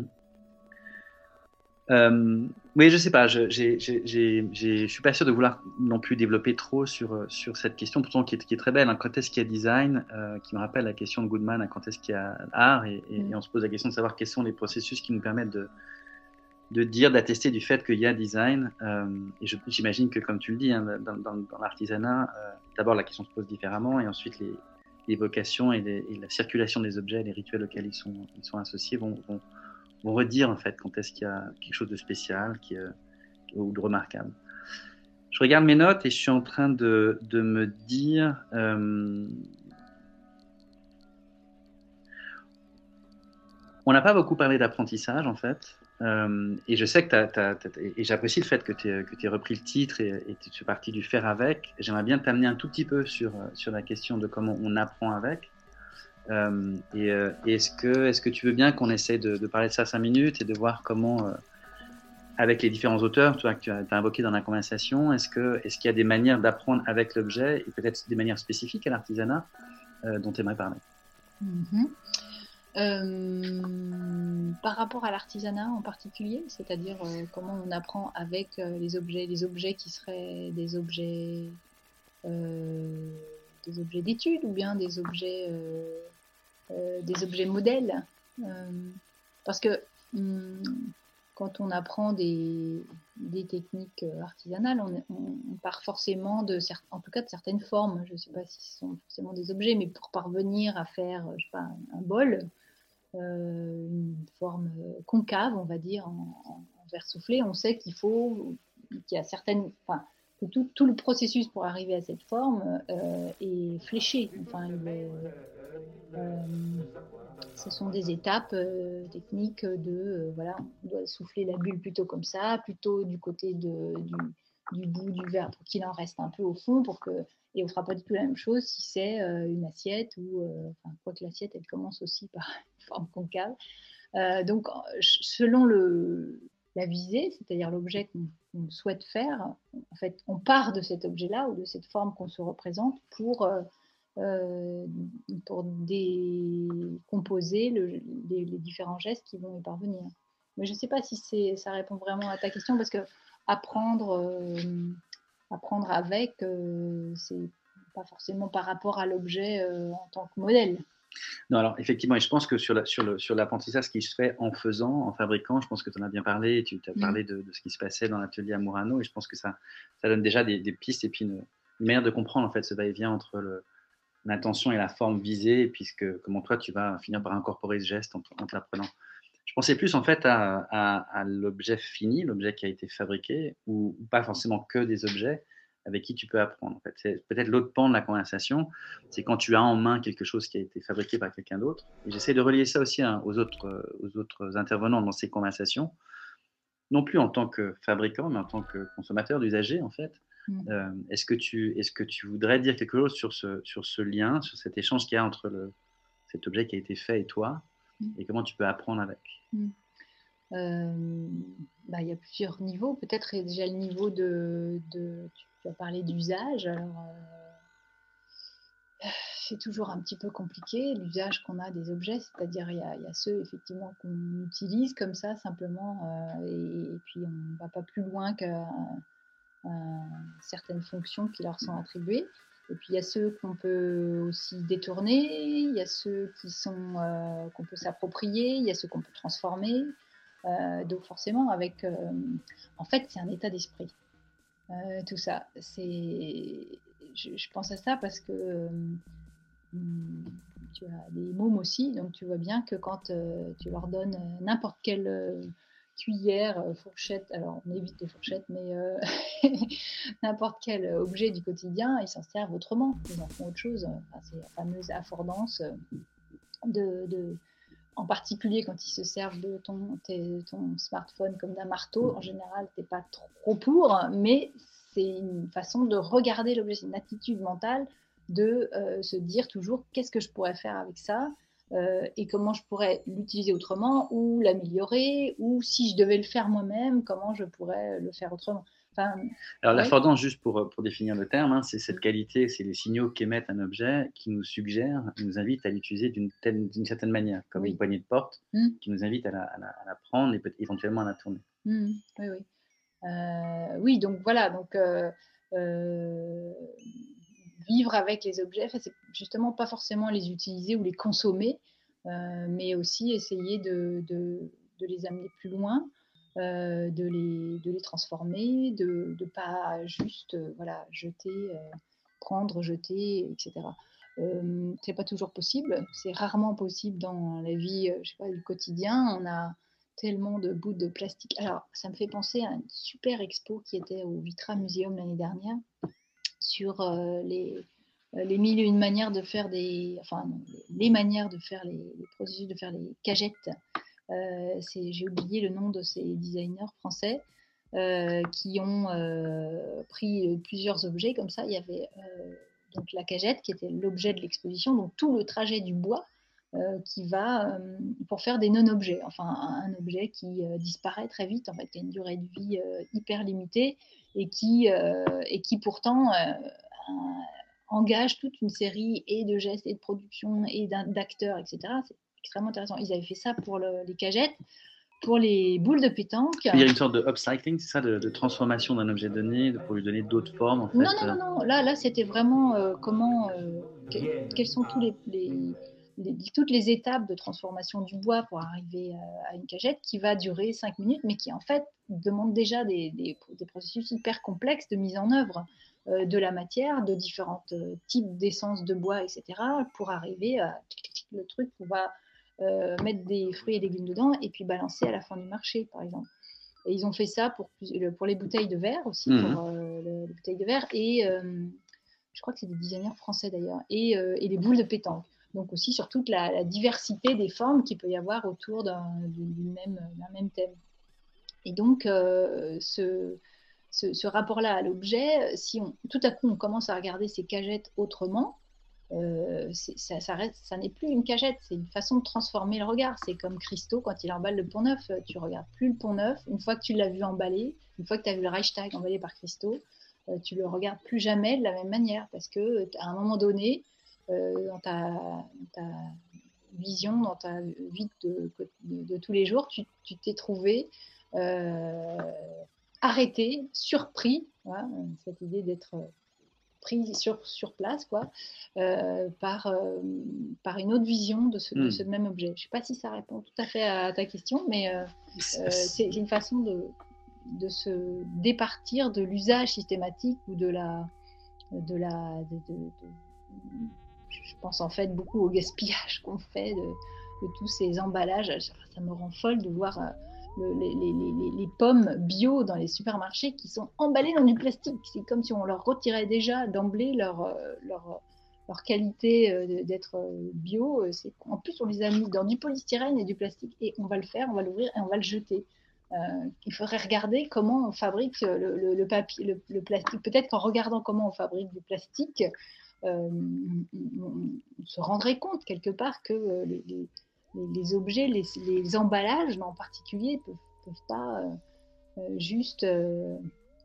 Euh, oui, je sais pas, je ne suis pas sûr de vouloir non plus développer trop sur, sur cette question, pourtant qui est, qui est très belle. Hein. Quand est-ce qu'il y a design, euh, qui me rappelle la question de Goodman, hein, quand est-ce qu'il y a art, et, et, mm. et on se pose la question de savoir quels sont les processus qui nous permettent de, de dire, d'attester du fait qu'il y a design. Euh, et je, j'imagine que, comme tu le dis, hein, dans, dans, dans l'artisanat, euh, d'abord la question se pose différemment, et ensuite les, les vocations et, les, et la circulation des objets, les rituels auxquels ils sont, ils sont associés vont, vont vont redire en fait quand est-ce qu'il y a quelque chose de spécial qui, euh, ou de remarquable. Je regarde mes notes et je suis en train de, de me dire euh, on n'a pas beaucoup parlé d'apprentissage en fait, euh, et je sais que t'as, t'as, t'as, et j'apprécie le fait que tu aies repris le titre et, et tu fais partie du faire avec. J'aimerais bien t'amener un tout petit peu sur, sur la question de comment on apprend avec. Euh, et, euh, et est-ce que, est-ce que tu veux bien qu'on essaie de, de parler de ça cinq minutes et de voir comment, euh, avec les différents auteurs toi, que tu as invoqués dans la conversation, est-ce, que, est-ce qu'il y a des manières d'apprendre avec l'objet et peut-être des manières spécifiques à l'artisanat euh, dont tu aimerais parler? Mm-hmm. Euh, par rapport à l'artisanat en particulier, c'est-à-dire euh, comment on apprend avec euh, les objets, les objets qui seraient des objets euh, des objets d'étude ou bien des objets, euh, euh, des objets modèles. Euh, parce que hum, quand on apprend des, des techniques artisanales, on, on, on part forcément, de, en tout cas de certaines formes. Je ne sais pas si ce sont forcément des objets, mais pour parvenir à faire je sais pas, un, un bol, euh, une forme concave, on va dire, en, en, en verre soufflé, on sait qu'il faut, qu'il y a certaines... Enfin, que tout, tout, le processus pour arriver à cette forme euh, est fléché. Enfin, il est, euh, ce sont des étapes euh, techniques de, euh, voilà, on doit souffler la bulle plutôt comme ça, plutôt du côté de, du, du bout du verre pour qu'il en reste un peu au fond pour que, et on ne fera pas du tout la même chose si c'est euh, une assiette ou, euh, enfin, quoi que l'assiette, elle commence aussi par une forme concave. Euh, donc, selon le, la visée, c'est-à-dire l'objet qu'on qu'on souhaite faire, en fait, on part de cet objet-là ou de cette forme qu'on se représente pour, euh, euh, pour décomposer le, les, les différents gestes qui vont y parvenir. Mais je ne sais pas si ça répond vraiment à ta question, parce que apprendre, euh, apprendre avec, euh, c'est pas forcément par rapport à l'objet euh, en tant que modèle. Non, alors effectivement, et je pense que sur la, sur le, sur l'apprentissage, ce qui se fait en faisant, en fabriquant, je pense que tu en as bien parlé, tu as parlé de, de ce qui se passait dans l'atelier à Murano, et je pense que ça, ça donne déjà des, des pistes et puis une, une manière de comprendre en fait ce va-et-vient entre le, l'intention et la forme visée, et puis ce que, comment toi tu vas finir par incorporer ce geste en, en te l'apprenant. Je pensais plus en fait à, à, à l'objet fini, l'objet qui a été fabriqué, ou, ou pas forcément que des objets avec qui tu peux apprendre. En fait. C'est peut-être l'autre pan de la conversation, c'est quand tu as en main quelque chose qui a été fabriqué par quelqu'un d'autre. Et j'essaie de relier ça aussi hein, aux, autres, aux autres intervenants dans ces conversations, non plus en tant que fabricant, mais en tant que consommateur, d'usager en fait. Mmh. Euh, est-ce que tu, est-ce que tu voudrais dire quelque chose sur ce, sur ce lien, sur cet échange qu'il y a entre le, cet objet qui a été fait et toi, mmh. et comment tu peux apprendre avec? Mmh. Euh, bah, il y a plusieurs niveaux. Peut-être déjà le niveau de, de tu as parlé d'usage. Alors, euh, c'est toujours un petit peu compliqué l'usage qu'on a des objets, c'est-à-dire il y, il y a ceux effectivement qu'on utilise comme ça simplement, euh, et, et puis on ne va pas plus loin que euh, certaines fonctions qui leur sont attribuées. Et puis il y a ceux qu'on peut aussi détourner, il y a ceux qui sont euh, qu'on peut s'approprier, il y a ceux qu'on peut transformer. Euh, donc forcément, avec, euh, en fait, c'est un état d'esprit. Euh, tout ça, c'est, je, je pense à ça parce que euh, tu as des mômes aussi, donc tu vois bien que quand euh, tu leur donnes n'importe quelle euh, cuillère, euh, fourchette, alors on évite les fourchettes, mais euh, n'importe quel objet du quotidien, ils s'en servent autrement, ils en font autre chose. Enfin, c'est la fameuse affordance de, de en particulier quand ils se servent de ton, tes, ton smartphone comme d'un marteau, en général, tu n'es pas trop pour, mais c'est une façon de regarder l'objet, c'est une attitude mentale de euh, se dire toujours qu'est-ce que je pourrais faire avec ça euh, et comment je pourrais l'utiliser autrement ou l'améliorer, ou si je devais le faire moi-même, comment je pourrais le faire autrement. Enfin, Alors, ouais. L'affordance, juste pour, pour définir le terme, hein, c'est cette qualité, c'est les signaux qu'émettent un objet qui nous suggère, nous invite à l'utiliser d'une, d'une certaine manière, comme oui. une poignée de porte, mmh. qui nous invite à la, à la, à la prendre et éventuellement à la tourner. Mmh. Oui, oui. Euh, oui, donc voilà, donc euh, euh, vivre avec les objets, c'est justement pas forcément les utiliser ou les consommer, euh, mais aussi essayer de, de, de les amener plus loin. Euh, de, les, de les transformer, de ne pas juste euh, voilà, jeter, euh, prendre, jeter, et cetera. Euh, c'est pas toujours possible, c'est rarement possible dans la vie euh, je sais pas, du quotidien. On a tellement de bouts de plastique. Alors, ça me fait penser à une super expo qui était au Vitra Museum l'année dernière sur euh, les, les mille et une manières de faire des... Enfin, non, les manières de faire les, les processus de faire les cagettes. Euh, j'ai oublié le nom de ces designers français euh, qui ont euh, pris plusieurs objets comme ça. Il y avait euh, donc la cagette qui était l'objet de l'exposition, donc tout le trajet du bois euh, qui va euh, pour faire des non-objets, enfin un, un objet qui euh, disparaît très vite, en fait, qui a une durée de vie euh, hyper limitée et qui, euh, et qui pourtant euh, engage toute une série et de gestes et de production et d'acteurs, et cetera. C'est extrêmement intéressant. Ils avaient fait ça pour le, les cagettes, pour les boules de pétanque. Il y a une sorte de upcycling, c'est ça, de, de transformation d'un objet donné pour lui donner d'autres formes, en fait. Non, non, non, non. Là, là c'était vraiment euh, comment, euh, que, quelles sont tous les, les, les, toutes les étapes de transformation du bois pour arriver à, à une cagette qui va durer cinq minutes, mais qui en fait demande déjà des, des, des processus hyper complexes de mise en œuvre euh, de la matière, de différents euh, types d'essence de bois, et cetera, pour arriver à le truc qu'on va euh, mettre des fruits et légumes dedans et puis balancer à la fin du marché, par exemple. Et ils ont fait ça pour, pour les bouteilles de verre aussi, mmh. pour euh, le, les bouteilles de verre, et euh, je crois que c'est des designers français d'ailleurs, et, euh, et les boules de pétanque. Donc aussi sur toute la, la diversité des formes qu'il peut y avoir autour d'un même, même thème. Et donc, euh, ce, ce, ce rapport-là à l'objet, si on, tout à coup on commence à regarder ces cagettes autrement, euh, ça, ça, reste, ça n'est plus une cagette, c'est une façon de transformer le regard. C'est comme Christo quand il emballe le Pont Neuf, tu regardes plus le Pont Neuf, une fois que tu l'as vu emballer, une fois que tu as vu le Reichstag emballé par Christo, euh, tu le regardes plus jamais de la même manière, parce que à un moment donné, euh, dans, ta, dans ta vision, dans ta vie de, de, de tous les jours, tu, tu t'es trouvé euh, arrêté, surpris, voilà, cette idée d'être pris sur, sur place, quoi, euh, par, euh, par une autre vision de ce, mm. de ce même objet. Je ne sais pas si ça répond tout à fait à ta question, mais euh, euh, c'est une façon de, de se départir de l'usage systématique ou de la... De la de, de, de, je pense en fait beaucoup au gaspillage qu'on fait de, de tous ces emballages. Ça me rend folle de voir... Euh, Le, les, les, les, les pommes bio dans les supermarchés qui sont emballées dans du plastique. C'est comme si on leur retirait déjà d'emblée leur, leur, leur qualité d'être bio. C'est, en plus, on les a mis dans du polystyrène et du plastique et on va le faire, on va l'ouvrir et on va le jeter. Euh, il faudrait regarder comment on fabrique le, le, le papier, le, le plastique. Peut-être qu'en regardant comment on fabrique du plastique, euh, on, on se rendrait compte quelque part que les, les les objets, les, les emballages en particulier, ne peuvent, peuvent pas euh, juste euh,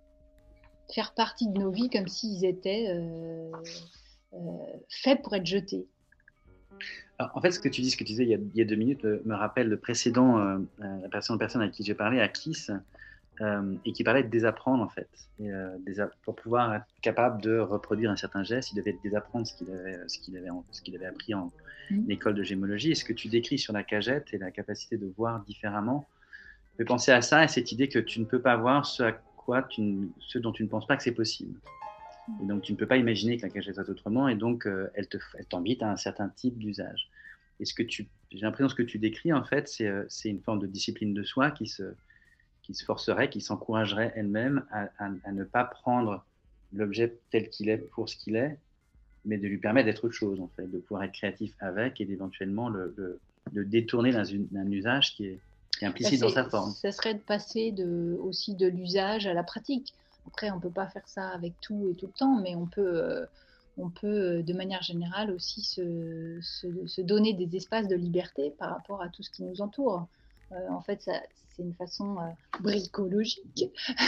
faire partie de nos vies comme s'ils étaient euh, euh, faits pour être jetés. Alors, en fait, ce que tu dis, ce que tu disais il y a, il y a deux minutes, euh, me rappelle le précédent, euh, la précédente personne à qui j'ai parlé, à Kiss, euh, et qui parlait de désapprendre, en fait. Et, euh, désa- pour pouvoir être capable de reproduire un certain geste, il devait désapprendre ce qu'il avait, ce qu'il avait, ce qu'il avait appris en mmh. école de gémologie. Et ce que tu décris sur la cagette et la capacité de voir différemment, je vais penser à ça et cette idée que tu ne peux pas voir ce, à quoi tu, ce dont tu ne penses pas que c'est possible. Et donc, tu ne peux pas imaginer que la cagette soit autrement, et donc, euh, elle, te, elle t'invite à un certain type d'usage. Et ce que tu, j'ai l'impression que ce que tu décris, en fait, c'est, c'est une forme de discipline de soi qui se, qui se forcerait, qui s'encouragerait elle-même à, à, à ne pas prendre l'objet tel qu'il est pour ce qu'il est, mais de lui permettre d'être autre chose, en fait, de pouvoir être créatif avec et d'éventuellement le, le, le détourner dans une, un usage qui est, qui est implicite bah dans sa forme. Ça serait de passer de, aussi de l'usage à la pratique. Après, on ne peut pas faire ça avec tout et tout le temps, mais on peut, euh, on peut de manière générale aussi se, se, se donner des espaces de liberté par rapport à tout ce qui nous entoure. Euh, en fait, ça, c'est une façon euh, bricologique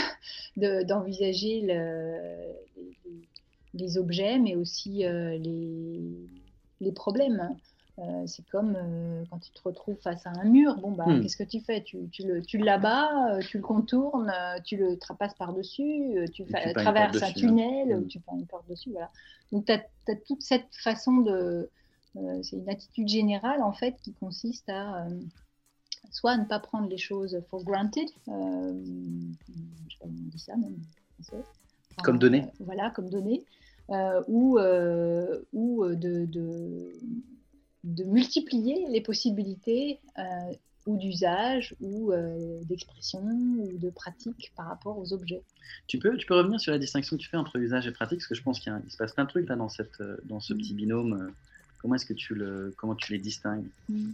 de, d'envisager le, les, les objets, mais aussi euh, les, les problèmes. Euh, c'est comme euh, quand tu te retrouves face à un mur, bon bah, mmh. qu'est-ce que tu fais? Tu, tu, le, tu l'abats, euh, tu le contournes, euh, tu le passes par-dessus, euh, tu, fa- tu traverses un tunnel, hein. Tu peins une porte dessus, voilà. Donc tu as toute cette façon de... Euh, c'est une attitude générale en fait qui consiste à... Euh, soit à ne pas prendre les choses for granted, euh, je sais pas comment on dit ça même, enfin, comme donné. Euh, voilà, comme donné, euh, ou, euh, ou de... de de multiplier les possibilités euh, ou d'usage ou euh, d'expression ou de pratique par rapport aux objets. Tu peux, tu peux revenir sur la distinction que tu fais entre usage et pratique, parce que je pense qu'il y a, il se passe plein de trucs là dans, cette, dans ce mmh. petit binôme. Comment est-ce que tu, le, comment tu les distingues? mmh.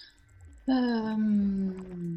euh,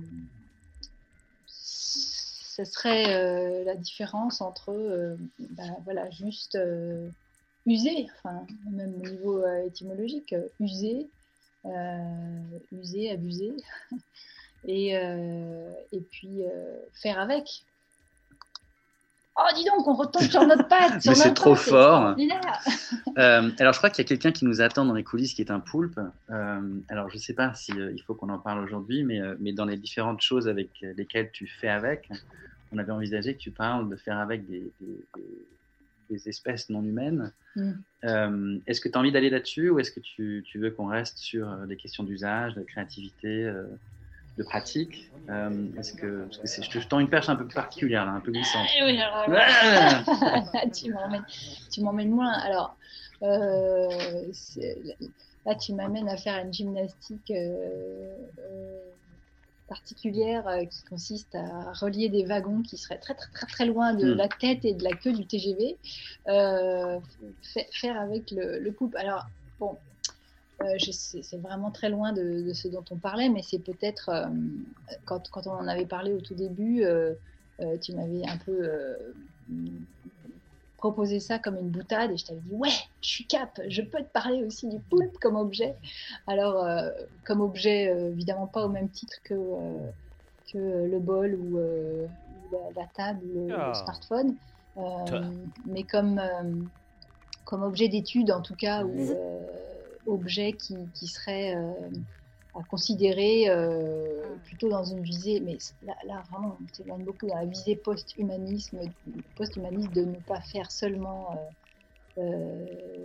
Ce serait euh, la différence entre euh, ben, voilà, juste euh, user, enfin, même au niveau euh, étymologique, euh, user, euh, user, abuser, et, euh, et puis euh, faire avec. Oh, dis donc, on retombe sur notre patte. Mais c'est trop fort. C'est euh, alors, je crois qu'il y a quelqu'un qui nous attend dans les coulisses, qui est un poulpe. Euh, alors, je ne sais pas s'il si, euh, faut qu'on en parle aujourd'hui, mais, euh, mais dans les différentes choses avec lesquelles tu fais avec, on avait envisagé que tu parles de faire avec des, des, des, des espèces non humaines. Mm. Euh, est-ce que tu as envie d'aller là-dessus, ou est-ce que tu, tu veux qu'on reste sur des questions d'usage, de créativité, euh, de pratique? euh, Est-ce que, parce que c'est, je te je tends une perche un peu particulière, là, un peu glissante. Oui, alors, là, tu m'emmènes, tu m'emmènes loin. Alors, euh, là, tu m'amènes à faire une gymnastique euh, euh, particulière euh, qui consiste à relier des wagons qui seraient très très très très loin de mmh. la tête et de la queue du T G V, euh, faire avec le, le poulpe. Alors bon, euh, je sais, c'est vraiment très loin de, de ce dont on parlait, mais c'est peut-être euh, quand, quand on en avait parlé au tout début, euh, euh, tu m'avais un peu euh, proposé ça comme une boutade et je t'avais dit ouais, je suis cap, je peux te parler aussi du poulpe comme objet. Alors euh, comme objet, euh, évidemment pas au même titre que, euh, que le bol ou, euh, ou la, la, table, le, le smartphone, euh, mais comme, euh, comme objet d'étude en tout cas, ou euh, objet qui, qui serait euh, à considérer euh, plutôt dans une visée, mais là, là vraiment on s'éloigne beaucoup dans la visée post-humanisme, post-humaniste, de ne pas faire seulement euh, euh,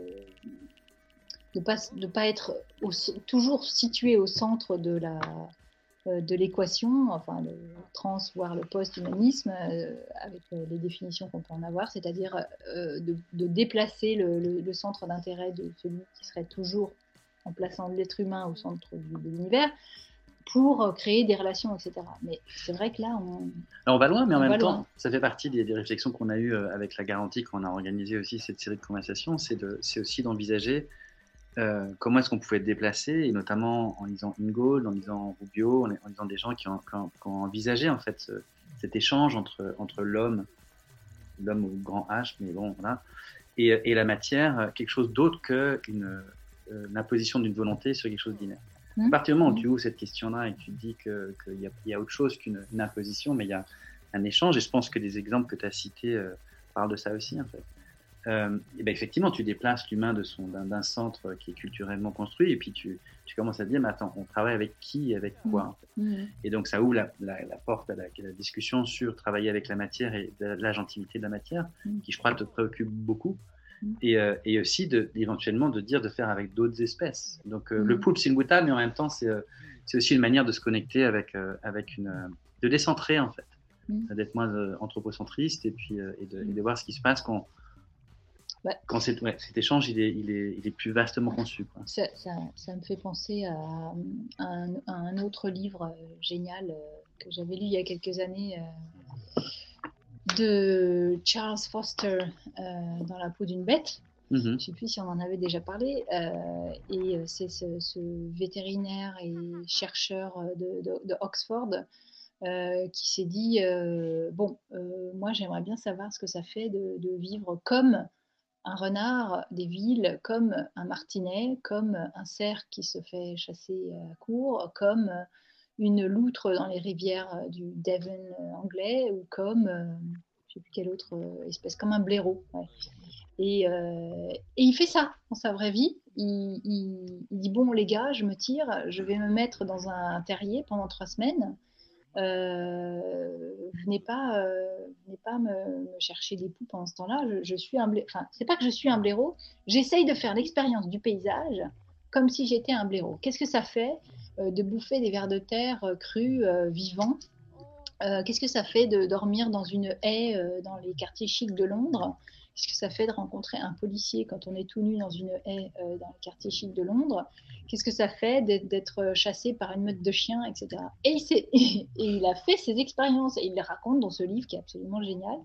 de pas de pas être au, toujours situé au centre de la de l'équation, enfin le trans voire le post-humanisme, euh, avec euh, les définitions qu'on peut en avoir, c'est-à-dire euh, de, de déplacer le, le, le centre d'intérêt de celui qui serait toujours en plaçant l'être humain au centre du, de l'univers, pour créer des relations, et cetera. Mais c'est vrai que là, on, Alors on va loin, mais en même temps, loin. Ça fait partie des, des réflexions qu'on a eues avec la garantie quand on a organisé aussi cette série de conversations, c'est, de, c'est aussi d'envisager euh, comment est-ce qu'on pouvait être déplacé, et notamment en lisant Ingold, en lisant Rubio, en, en lisant des gens qui ont, qui ont, qui ont envisagé en fait ce, cet échange entre, entre l'homme, l'homme au grand H, mais bon, voilà, et, et la matière, quelque chose d'autre qu'une euh, l'imposition d'une volonté sur quelque chose d'inaire. À partir du moment où tu ouvres cette question-là et que tu te dis qu'il que y, y a autre chose qu'une imposition, mais il y a un échange, et je pense que des exemples que tu as cités euh, parlent de ça aussi, en fait. Euh, et ben effectivement, tu déplaces l'humain de son, d'un, d'un centre qui est culturellement construit, et puis tu, tu commences à te dire, mais attends, on travaille avec qui et avec quoi, en fait. Mmh. Et donc ça ouvre la, la, la porte à la, à la discussion sur travailler avec la matière et la, la gentilité de la matière, mmh. qui je crois te préoccupe beaucoup. Et, euh, et aussi de, éventuellement de dire de faire avec d'autres espèces. Donc euh, mmh. le poulpe c'est une boutade, mais en même temps c'est, euh, c'est aussi une manière de se connecter avec, euh, avec une, euh, de décentrer en fait, mmh. d'être moins euh, anthropocentriste et puis euh, et, de, mmh. et de voir ce qui se passe quand, ouais. quand c'est, ouais, cet échange il est, il, est, il est plus vastement conçu. Quoi. Ça, ça, ça me fait penser à, à, un, à un autre livre euh, génial euh, que j'avais lu il y a quelques années. Euh, de Charles Foster, euh, Dans la peau d'une bête. Mm-hmm. Je ne sais plus si on en avait déjà parlé. Euh, et c'est ce, ce vétérinaire et chercheur de, de, de Oxford euh, qui s'est dit euh, bon, euh, moi j'aimerais bien savoir ce que ça fait de, de vivre comme un renard des villes, comme un martinet, comme un cerf qui se fait chasser à court, comme une loutre dans les rivières du Devon anglais, ou comme, euh, je ne sais plus quelle autre espèce, comme un blaireau. Ouais. Et, euh, et il fait ça dans sa vraie vie. Il, il, il dit, bon les gars, je me tire, je vais me mettre dans un terrier pendant trois semaines. Euh, venez pas, euh, venez pas me, me chercher des poux pendant ce temps-là. Je, je suis un blaireau. Enfin, c'est pas que je suis un blaireau. J'essaye de faire l'expérience du paysage comme si j'étais un blaireau. Qu'est-ce que ça fait euh, de bouffer des vers de terre euh, crus, euh, vivants euh, Qu'est-ce que ça fait de dormir dans une haie euh, dans les quartiers chics de Londres? Qu'est-ce que ça fait de rencontrer un policier quand on est tout nu dans une haie euh, dans les quartiers chics de Londres? Qu'est-ce que ça fait d'être, d'être chassé par une meute de chiens, et cetera. Et il, s'est, et, et il a fait ces expériences et il les raconte dans ce livre qui est absolument génial,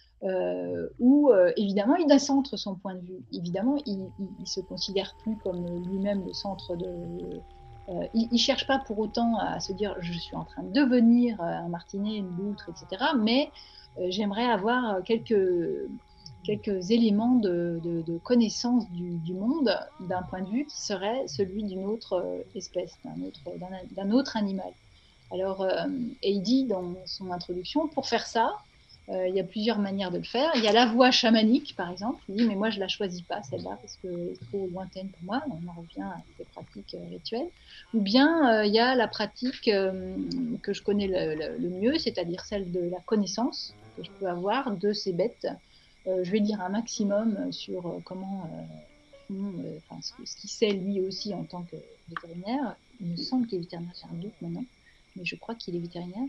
euh, où euh, évidemment il décentre son point de vue. Évidemment, il ne se considère plus comme lui-même le centre de... Euh, il ne cherche pas pour autant à se dire je suis en train de devenir un martinet, une loutre, et cetera. Mais euh, j'aimerais avoir quelques, quelques éléments de, de, de connaissance du, du monde d'un point de vue qui serait celui d'une autre espèce, d'un autre, d'un, d'un autre animal. Alors, euh, et il dit dans son introduction, pour faire ça, euh, il y a plusieurs manières de le faire. Il y a la voie chamanique, par exemple. Il dit, mais moi, je ne la choisis pas, celle-là, parce qu'elle est trop lointaine pour moi. On en revient à ces pratiques euh, rituelles. Ou bien, euh, il y a la pratique euh, que je connais le, le, le mieux, c'est-à-dire celle de la connaissance que je peux avoir de ces bêtes. Euh, je vais dire un maximum sur euh, comment euh, font, euh, enfin, ce, ce qu'il sait lui aussi en tant que vétérinaire. Il me semble qu'il est vétérinaire, j'ai un doute maintenant, mais je crois qu'il est vétérinaire.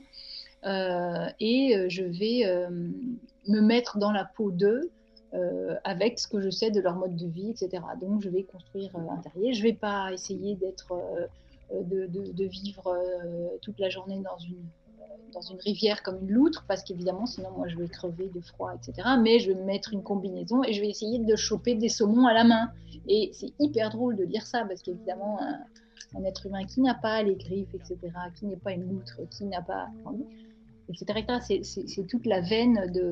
Euh, et je vais euh, me mettre dans la peau d'eux euh, avec ce que je sais de leur mode de vie, et cetera. Donc, je vais construire euh, un terrier. Je ne vais pas essayer d'être, euh, de, de, de vivre euh, toute la journée dans une, dans une rivière comme une loutre, parce qu'évidemment, sinon, moi, je vais crever de froid, et cetera. Mais je vais me mettre une combinaison et je vais essayer de choper des saumons à la main. Et c'est hyper drôle de dire ça, parce qu'évidemment, un, un être humain qui n'a pas les griffes, et cetera, qui n'est pas une loutre, qui n'a pas... et cetera, et cetera. C'est, c'est, c'est toute la veine de,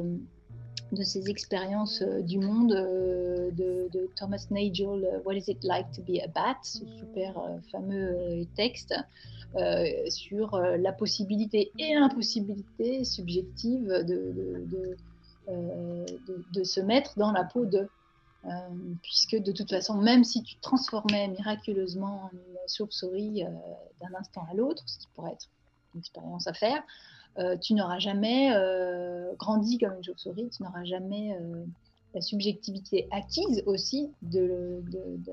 de ces expériences du monde euh, de, de Thomas Nagel, euh, What is it like to be a bat, ce super euh, fameux euh, texte euh, sur euh, la possibilité et l'impossibilité subjective de, de, de, euh, de, de se mettre dans la peau de. Euh, puisque de toute façon, même si tu te transformais miraculeusement en une chauve-souris euh, d'un instant à l'autre, ce qui pourrait être une expérience à faire, euh, tu n'auras jamais euh, grandi comme une chauve-souris, tu n'auras jamais euh, la subjectivité acquise aussi de, de, de,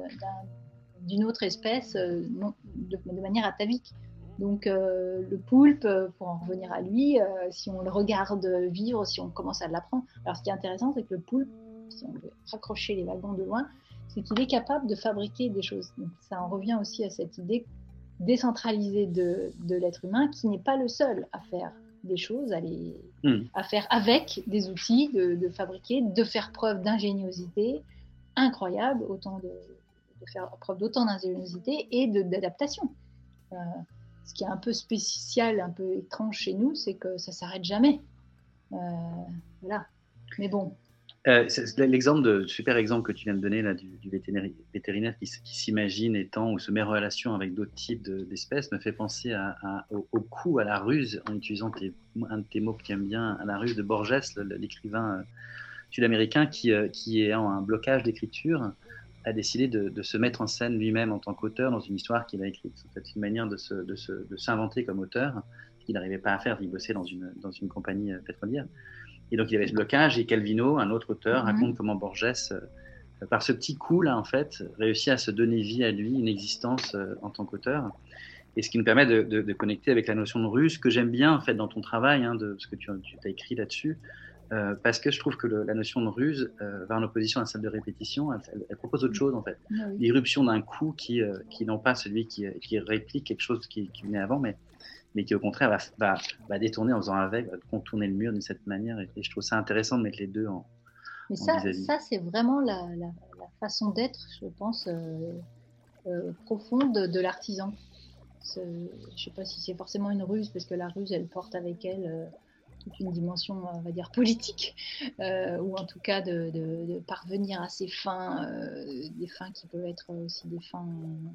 d'une autre espèce euh, non, de, de manière atavique. Donc euh, le poulpe, pour en revenir à lui, euh, si on le regarde vivre, si on commence à l'apprendre, alors ce qui est intéressant, c'est que le poulpe, si on veut raccrocher les wagons de loin, c'est qu'il est capable de fabriquer des choses. Donc ça en revient aussi à cette idée décentralisée de, de l'être humain, qui n'est pas le seul à faire des choses, à, les, mmh. à faire avec des outils, de, de fabriquer, de faire preuve d'ingéniosité incroyable, autant de, de faire preuve d'autant d'ingéniosité et de, d'adaptation. Euh, ce qui est un peu spécial, un peu étrange chez nous, c'est que ça ne s'arrête jamais. Euh, voilà. Mais bon. Euh, c'est l'exemple de, super exemple que tu viens de donner là, du, du vétérinaire, vétérinaire qui, qui s'imagine étant ou se met en relation avec d'autres types de, d'espèces me fait penser à, à, au, au coup, à la ruse, en utilisant tes, un de tes mots que tu aimes bien, à la ruse de Borges, l'écrivain sud-américain qui, qui est en un blocage d'écriture, a décidé de, de se mettre en scène lui-même en tant qu'auteur dans une histoire qu'il a écrite. En fait, c'est une manière de, se, de, se, de s'inventer comme auteur, ce qu'il n'arrivait pas à faire, il bossait dans une, dans une compagnie pétrolière. Et donc, il y avait ce blocage, et Calvino, un autre auteur, mmh. raconte comment Borges, euh, par ce petit coup-là, en fait, réussit à se donner vie à lui, une existence euh, en tant qu'auteur. Et ce qui me permet de, de, de connecter avec la notion de ruse, que j'aime bien, en fait, dans ton travail, hein, de ce que tu, tu as écrit là-dessus, euh, parce que je trouve que le, la notion de ruse euh, va en opposition à celle de répétition. Elle, elle, elle propose autre chose, en fait. Oui. L'irruption d'un coup qui, euh, qui non pas celui qui, qui réplique quelque chose qui, qui venait avant, mais mais qui au contraire va, va, va détourner en faisant avec, va contourner le mur d'une cette manière. Et, et je trouve ça intéressant de mettre les deux en, mais en ça, vis-à-vis. Ça, c'est vraiment la, la, la façon d'être, je pense, euh, euh, profonde de l'artisan. Je ne sais pas si c'est forcément une ruse, parce que la ruse, elle porte avec elle euh, toute une dimension, on va dire, politique, euh, ou en tout cas de, de, de parvenir à ses fins, euh, des fins qui peuvent être aussi des fins...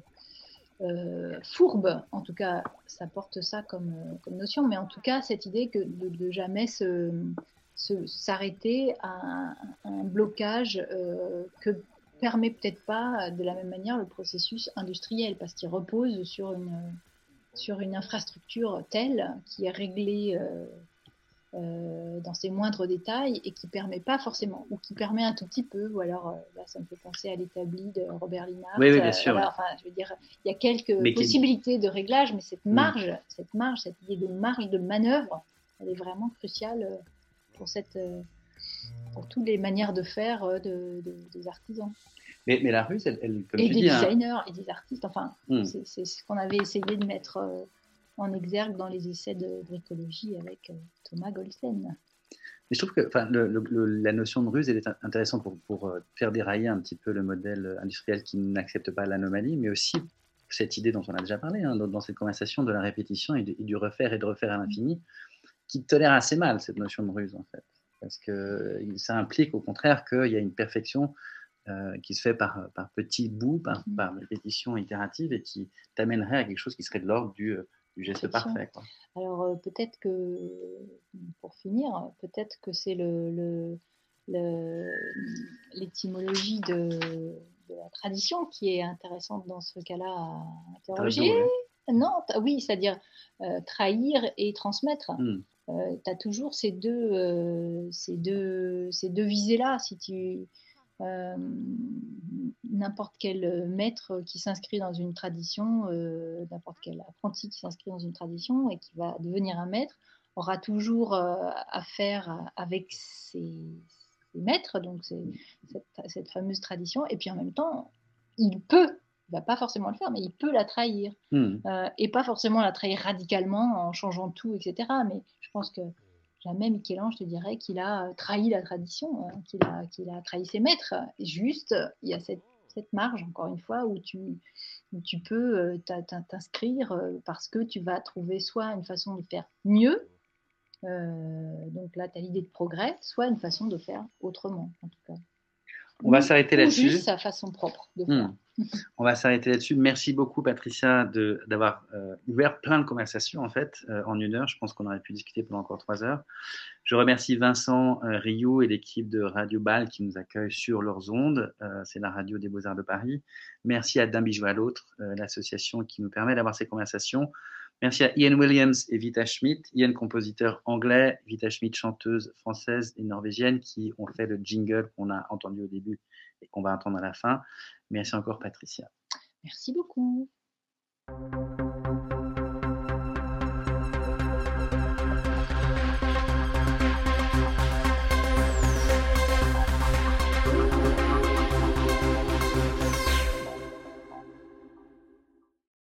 Euh, fourbe, en tout cas, ça porte ça comme, comme notion, mais en tout cas, cette idée que de, de jamais se, se, s'arrêter à un, un blocage euh, que permet peut-être pas de la même manière le processus industriel, parce qu'il repose sur une, sur une infrastructure telle qui est réglée euh, Euh, dans ses moindres détails et qui permet pas forcément, ou qui permet un tout petit peu, ou alors euh, là ça me fait penser à l'établi de Robert Linhart. Oui, oui, bien sûr. Euh, voilà, enfin, je veux dire, il y a quelques mais possibilités qui... de réglage, mais cette marge, mmh. cette marge, cette idée de marge de manœuvre, elle est vraiment cruciale pour cette, pour toutes les manières de faire de, de, des artisans. Mais, mais la ruse, elle, elle comme et tu des dis, designers hein... et des artistes. Enfin, mmh. c'est, c'est ce qu'on avait essayé de mettre euh, en exergue dans les essais de bricologie avec euh, Thomas Goldstein. Mais je trouve que le, le, la notion de ruse, elle est intéressante pour, pour faire dérailler un petit peu le modèle industriel qui n'accepte pas l'anomalie, mais aussi cette idée dont on a déjà parlé, hein, dans, dans cette conversation de la répétition et, de, et du refaire et de refaire à l'infini, qui tolère assez mal cette notion de ruse, en fait. Parce que ça implique au contraire qu'il y a une perfection euh, qui se fait par, par petits bouts, par, mmh. par répétition itérative, et qui t'amènerait à quelque chose qui serait de l'ordre du... du geste parfait, quoi. Alors euh, peut-être que, pour finir, peut-être que c'est le, le, le, l'étymologie de, de la tradition qui est intéressante dans ce cas-là à interroger. Raison, ouais. Non, oui, c'est-à-dire euh, trahir et transmettre. Mm. Euh, tu as toujours ces deux, euh, ces deux, ces deux visées-là. Si tu... Euh, n'importe quel maître qui s'inscrit dans une tradition, euh, n'importe quel apprenti qui s'inscrit dans une tradition et qui va devenir un maître, aura toujours euh, affaire avec ses, ses maîtres, donc c'est cette, cette fameuse tradition, et puis en même temps, il peut, il va pas forcément le faire, mais il peut la trahir, mmh. euh, et pas forcément la trahir radicalement en changeant tout, et cetera. Mais je pense que jamais Michel-Ange te dirait qu'il a trahi la tradition, hein, qu'il a, qu'il a trahi ses maîtres. Juste, il y a cette, cette marge, encore une fois, où tu, où tu peux euh, t'inscrire euh, parce que tu vas trouver soit une façon de faire mieux, Euh, donc là, tu as l'idée de progrès, soit une façon de faire autrement, en tout cas. On ou, va s'arrêter ou là-dessus. juste sa façon propre de faire. Hmm. On va s'arrêter là-dessus. Merci beaucoup, Patricia, de, d'avoir euh, ouvert plein de conversations, en fait, euh, en une heure. Je pense qu'on aurait pu discuter pendant encore trois heures. Je remercie Vincent euh, Rioux et l'équipe de Radio Bâle qui nous accueille sur leurs ondes. Euh, c'est la radio des Beaux-Arts de Paris. Merci à D'un bijou à l'autre, euh, l'association qui nous permet d'avoir ces conversations. Merci à Ian Williams et Vita Schmidt. Ian, compositeur anglais, Vita Schmidt, chanteuse française et norvégienne, qui ont fait le jingle qu'on a entendu au début et qu'on va entendre à la fin. Merci encore, Patricia. Merci beaucoup.